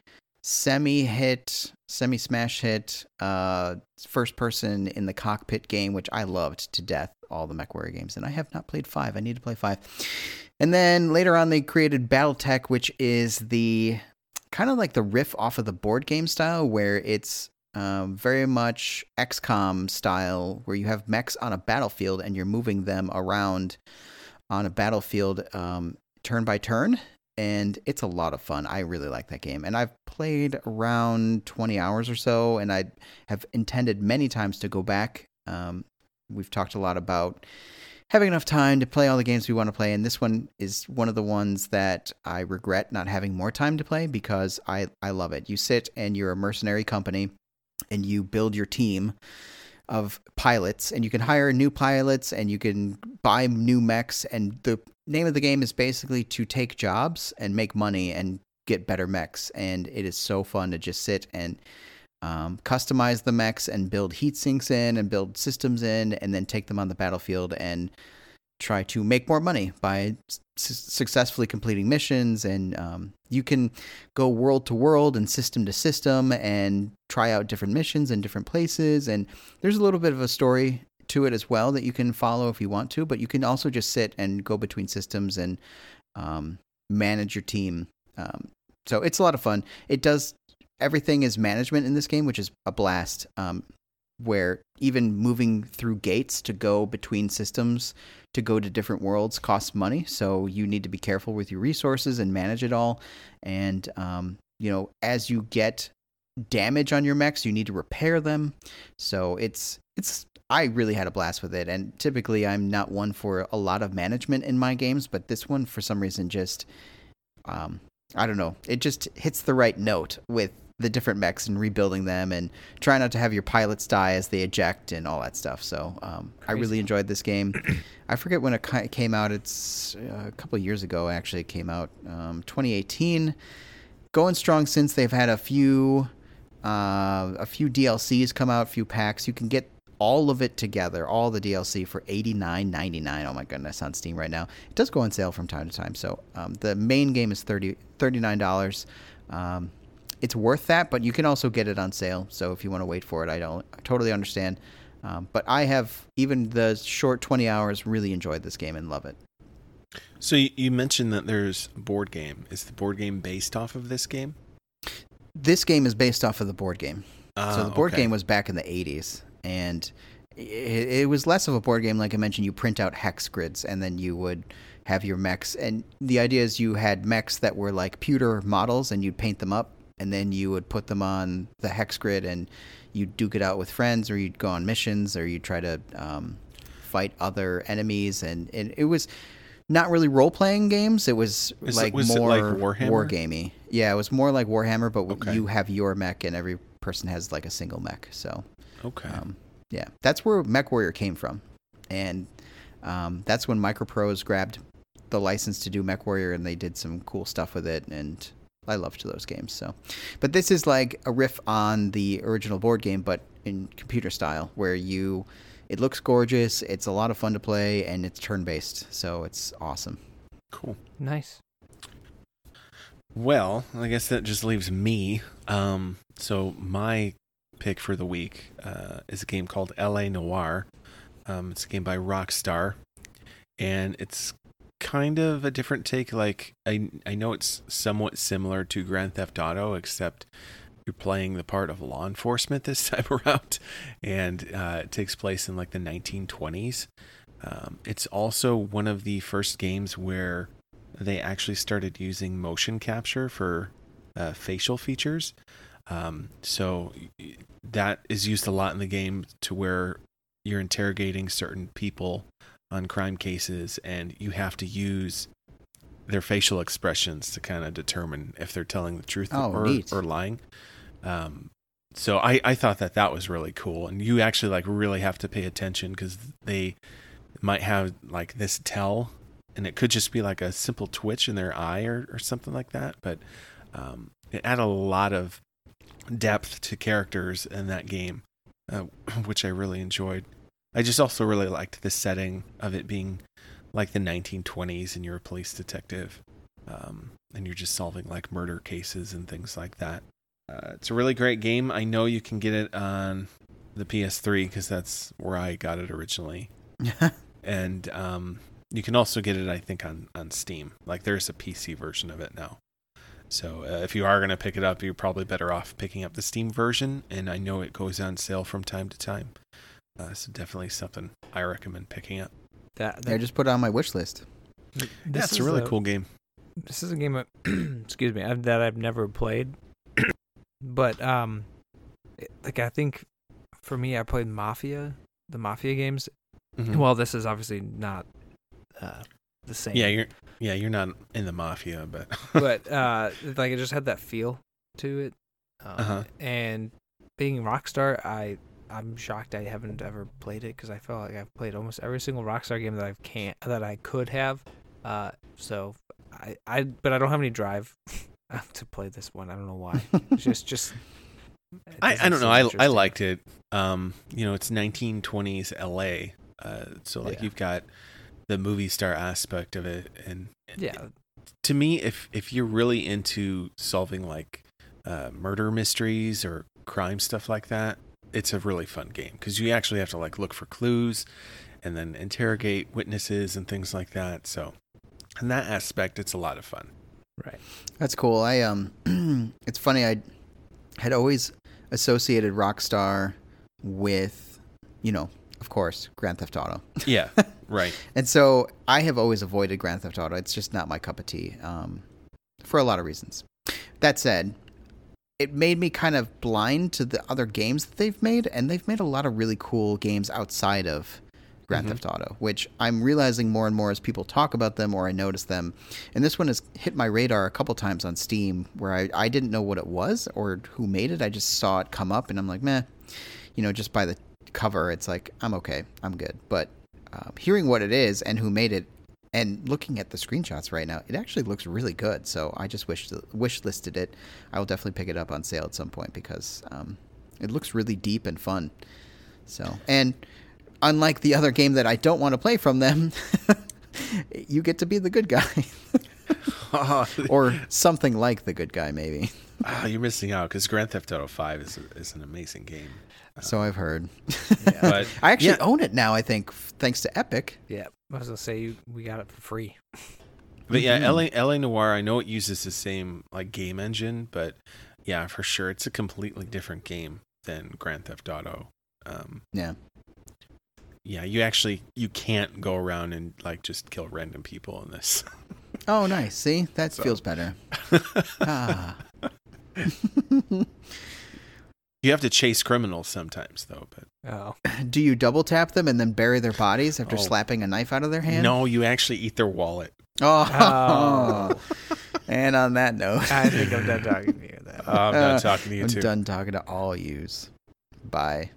semi-smash hit, first person in the cockpit game, which I loved to death, all the MechWarrior games. And I have not played 5. I need to play 5. And then later on, they created BattleTech, which is the kind of like the riff off of the board game style, where it's very much XCOM style, where you have mechs on a battlefield and you're moving them around on a battlefield turn by turn. And it's a lot of fun. I really like that game. And I've played around 20 hours or so, and I have intended many times to go back. We've talked a lot about having enough time to play all the games we want to play, and this one is one of the ones that I regret not having more time to play, because I love it. You sit and you're a mercenary company, and you build your team of pilots, and you can hire new pilots, and you can buy new mechs, and the name of the game is basically to take jobs and make money and get better mechs, and it is so fun to just sit and customize the mechs and build heat sinks in and build systems in, and then take them on the battlefield and try to make more money by successfully completing missions. And you can go world to world and system to system and try out different missions in different places. And there's a little bit of a story to it as well that you can follow if you want to, but you can also just sit and go between systems and manage your team. So it's a lot of fun. It does everything is management in this game, which is a blast. Where even moving through gates to go between systems to go to different worlds costs money, so you need to be careful with your resources and manage it all. And as you get damage on your mechs, you need to repair them. So it's I really had a blast with it, and typically I'm not one for a lot of management in my games, but this one for some reason just I don't know, it just hits the right note with the different mechs and rebuilding them, and try not to have your pilots die as they eject and all that stuff. So I really enjoyed this game. I forget when it came out. It's a couple of years ago, actually. It came out 2018. Going strong since. They've had a few DLCs come out, a few packs. You can get all of it together, all the DLC for $89.99. Oh my goodness, on Steam right now. It does go on sale from time to time. So the main game is $39. It's worth that, but you can also get it on sale. So if you want to wait for it, I totally understand. But I have, even the short 20 hours, really enjoyed this game and love it. So you mentioned that there's a board game. Is the board game based off of this game? This game is based off of the board game. So the board okay. game was back in the 80s. And it was less of a board game. Like I mentioned, you print out hex grids, and then you would have your mechs. And the idea is you had mechs that were like pewter models, and you'd paint them up. And then you would put them on the hex grid, and you'd duke it out with friends, or you'd go on missions, or you'd try to fight other enemies. And it was not really role-playing games. It was Was more it like Warhammer? war-gamey. Yeah, it was more like Warhammer, but Okay. you have your mech, and every person has like a single mech. So Okay. yeah, that's where MechWarrior came from. And that's when Microprose grabbed the license to do MechWarrior, and they did some cool stuff with it, and I loved those games. So, but this is like a riff on the original board game, but in computer style, where it looks gorgeous, it's a lot of fun to play, and it's turn-based, so it's awesome. Cool. Nice. Well, I guess that just leaves me. So my pick for the week is a game called L.A. Noire. It's a game by Rockstar, and it's kind of a different take. Like I know it's somewhat similar to Grand Theft Auto, except you're playing the part of law enforcement this time around, and it takes place in like the 1920s. It's also one of the first games where they actually started using motion capture for facial features. So that is used a lot in the game, to where you're interrogating certain people on crime cases, and you have to use their facial expressions to kind of determine if they're telling the truth or lying. So I thought that was really cool, and you actually like really have to pay attention, because they might have like this tell, and it could just be like a simple twitch in their eye or something like that, but it added a lot of depth to characters in that game, which I really enjoyed. I just also really liked the setting of it being like the 1920s, and you're a police detective, and you're just solving like murder cases and things like that. It's a really great game. I know you can get it on the PS3, because that's where I got it originally. And you can also get it, I think, on Steam. Like there's a PC version of it now. So if you are going to pick it up, you're probably better off picking up the Steam version. And I know it goes on sale from time to time. So definitely something I recommend picking up. I just put it on my wish list. That's a really cool game. This is a game, excuse me, that I've never played. But like I think for me, I played the Mafia games. Mm-hmm. Well, this is obviously not the same. Yeah, you're not in the Mafia, but but like it just had that feel to it. And being Rockstar, I'm shocked I haven't ever played it, because I felt like I've played almost every single Rockstar game that I could have. So but I don't have any drive to play this one. I don't know why. It's just I don't know. I liked it. It's 1920s LA. So like you've got the movie star aspect of it, and yeah. To me, if you're really into solving like murder mysteries or crime stuff like that, it's a really fun game, because you actually have to like look for clues and then interrogate witnesses and things like that. So in that aspect, it's a lot of fun. Right. That's cool. It's funny. I had always associated Rockstar with, of course, Grand Theft Auto. Yeah, right. And so I have always avoided Grand Theft Auto. It's just not my cup of tea, for a lot of reasons. That said, it made me kind of blind to the other games that they've made, and they've made a lot of really cool games outside of Grand Theft Auto, which I'm realizing more and more as people talk about them or I notice them. And this one has hit my radar a couple times on Steam where I didn't know what it was or who made it. I just saw it come up and I'm like, meh, just by the cover, it's like, I'm okay, I'm good. But hearing what it is and who made it and looking at the screenshots right now, it actually looks really good. So I just wish listed it. I will definitely pick it up on sale at some point because it looks really deep and fun. So, and unlike the other game that I don't want to play from them, you get to be the good guy. Or something like the good guy, maybe. You're missing out because Grand Theft Auto 5 is an amazing game. So I've heard. Yeah. But I actually own it now, I think, thanks to Epic. Yeah, I was going to say we got it for free. But yeah, LA Noire, I know it uses the same like game engine, but yeah, for sure, it's a completely different game than Grand Theft Auto. Yeah. Yeah, you can't go around and like just kill random people in this. Oh, nice. See, that feels better. You have to chase criminals sometimes, though. But Oh, Do you double tap them and then bury their bodies after slapping a knife out of their hand? no, you actually eat their wallet. Oh. And on that note, I think I'm done talking to you then. I'm not talking to you I'm too. done talking to all yous. Bye.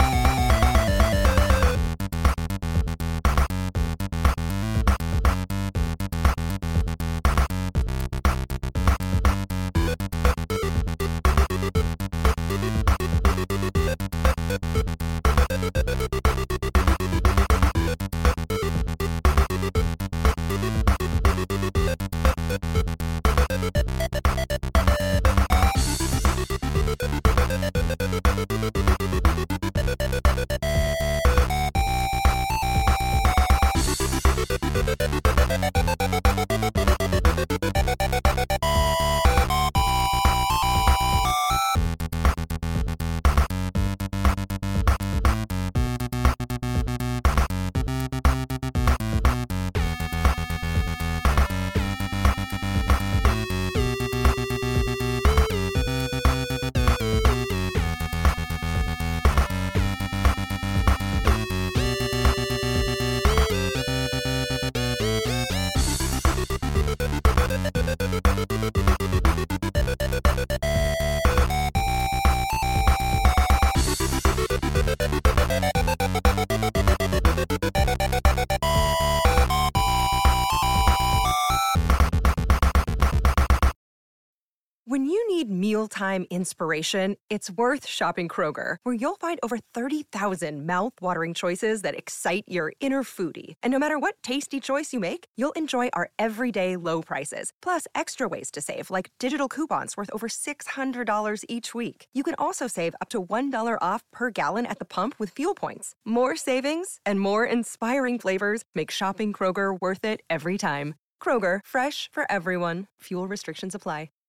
When you need mealtime inspiration, it's worth shopping Kroger, where you'll find over 30,000 mouth-watering choices that excite your inner foodie. And no matter what tasty choice you make, you'll enjoy our everyday low prices, plus extra ways to save, like digital coupons worth over $600 each week. You can also save up to $1 off per gallon at the pump with fuel points. More savings and more inspiring flavors make shopping Kroger worth it every time. Kroger, fresh for everyone. Fuel restrictions apply.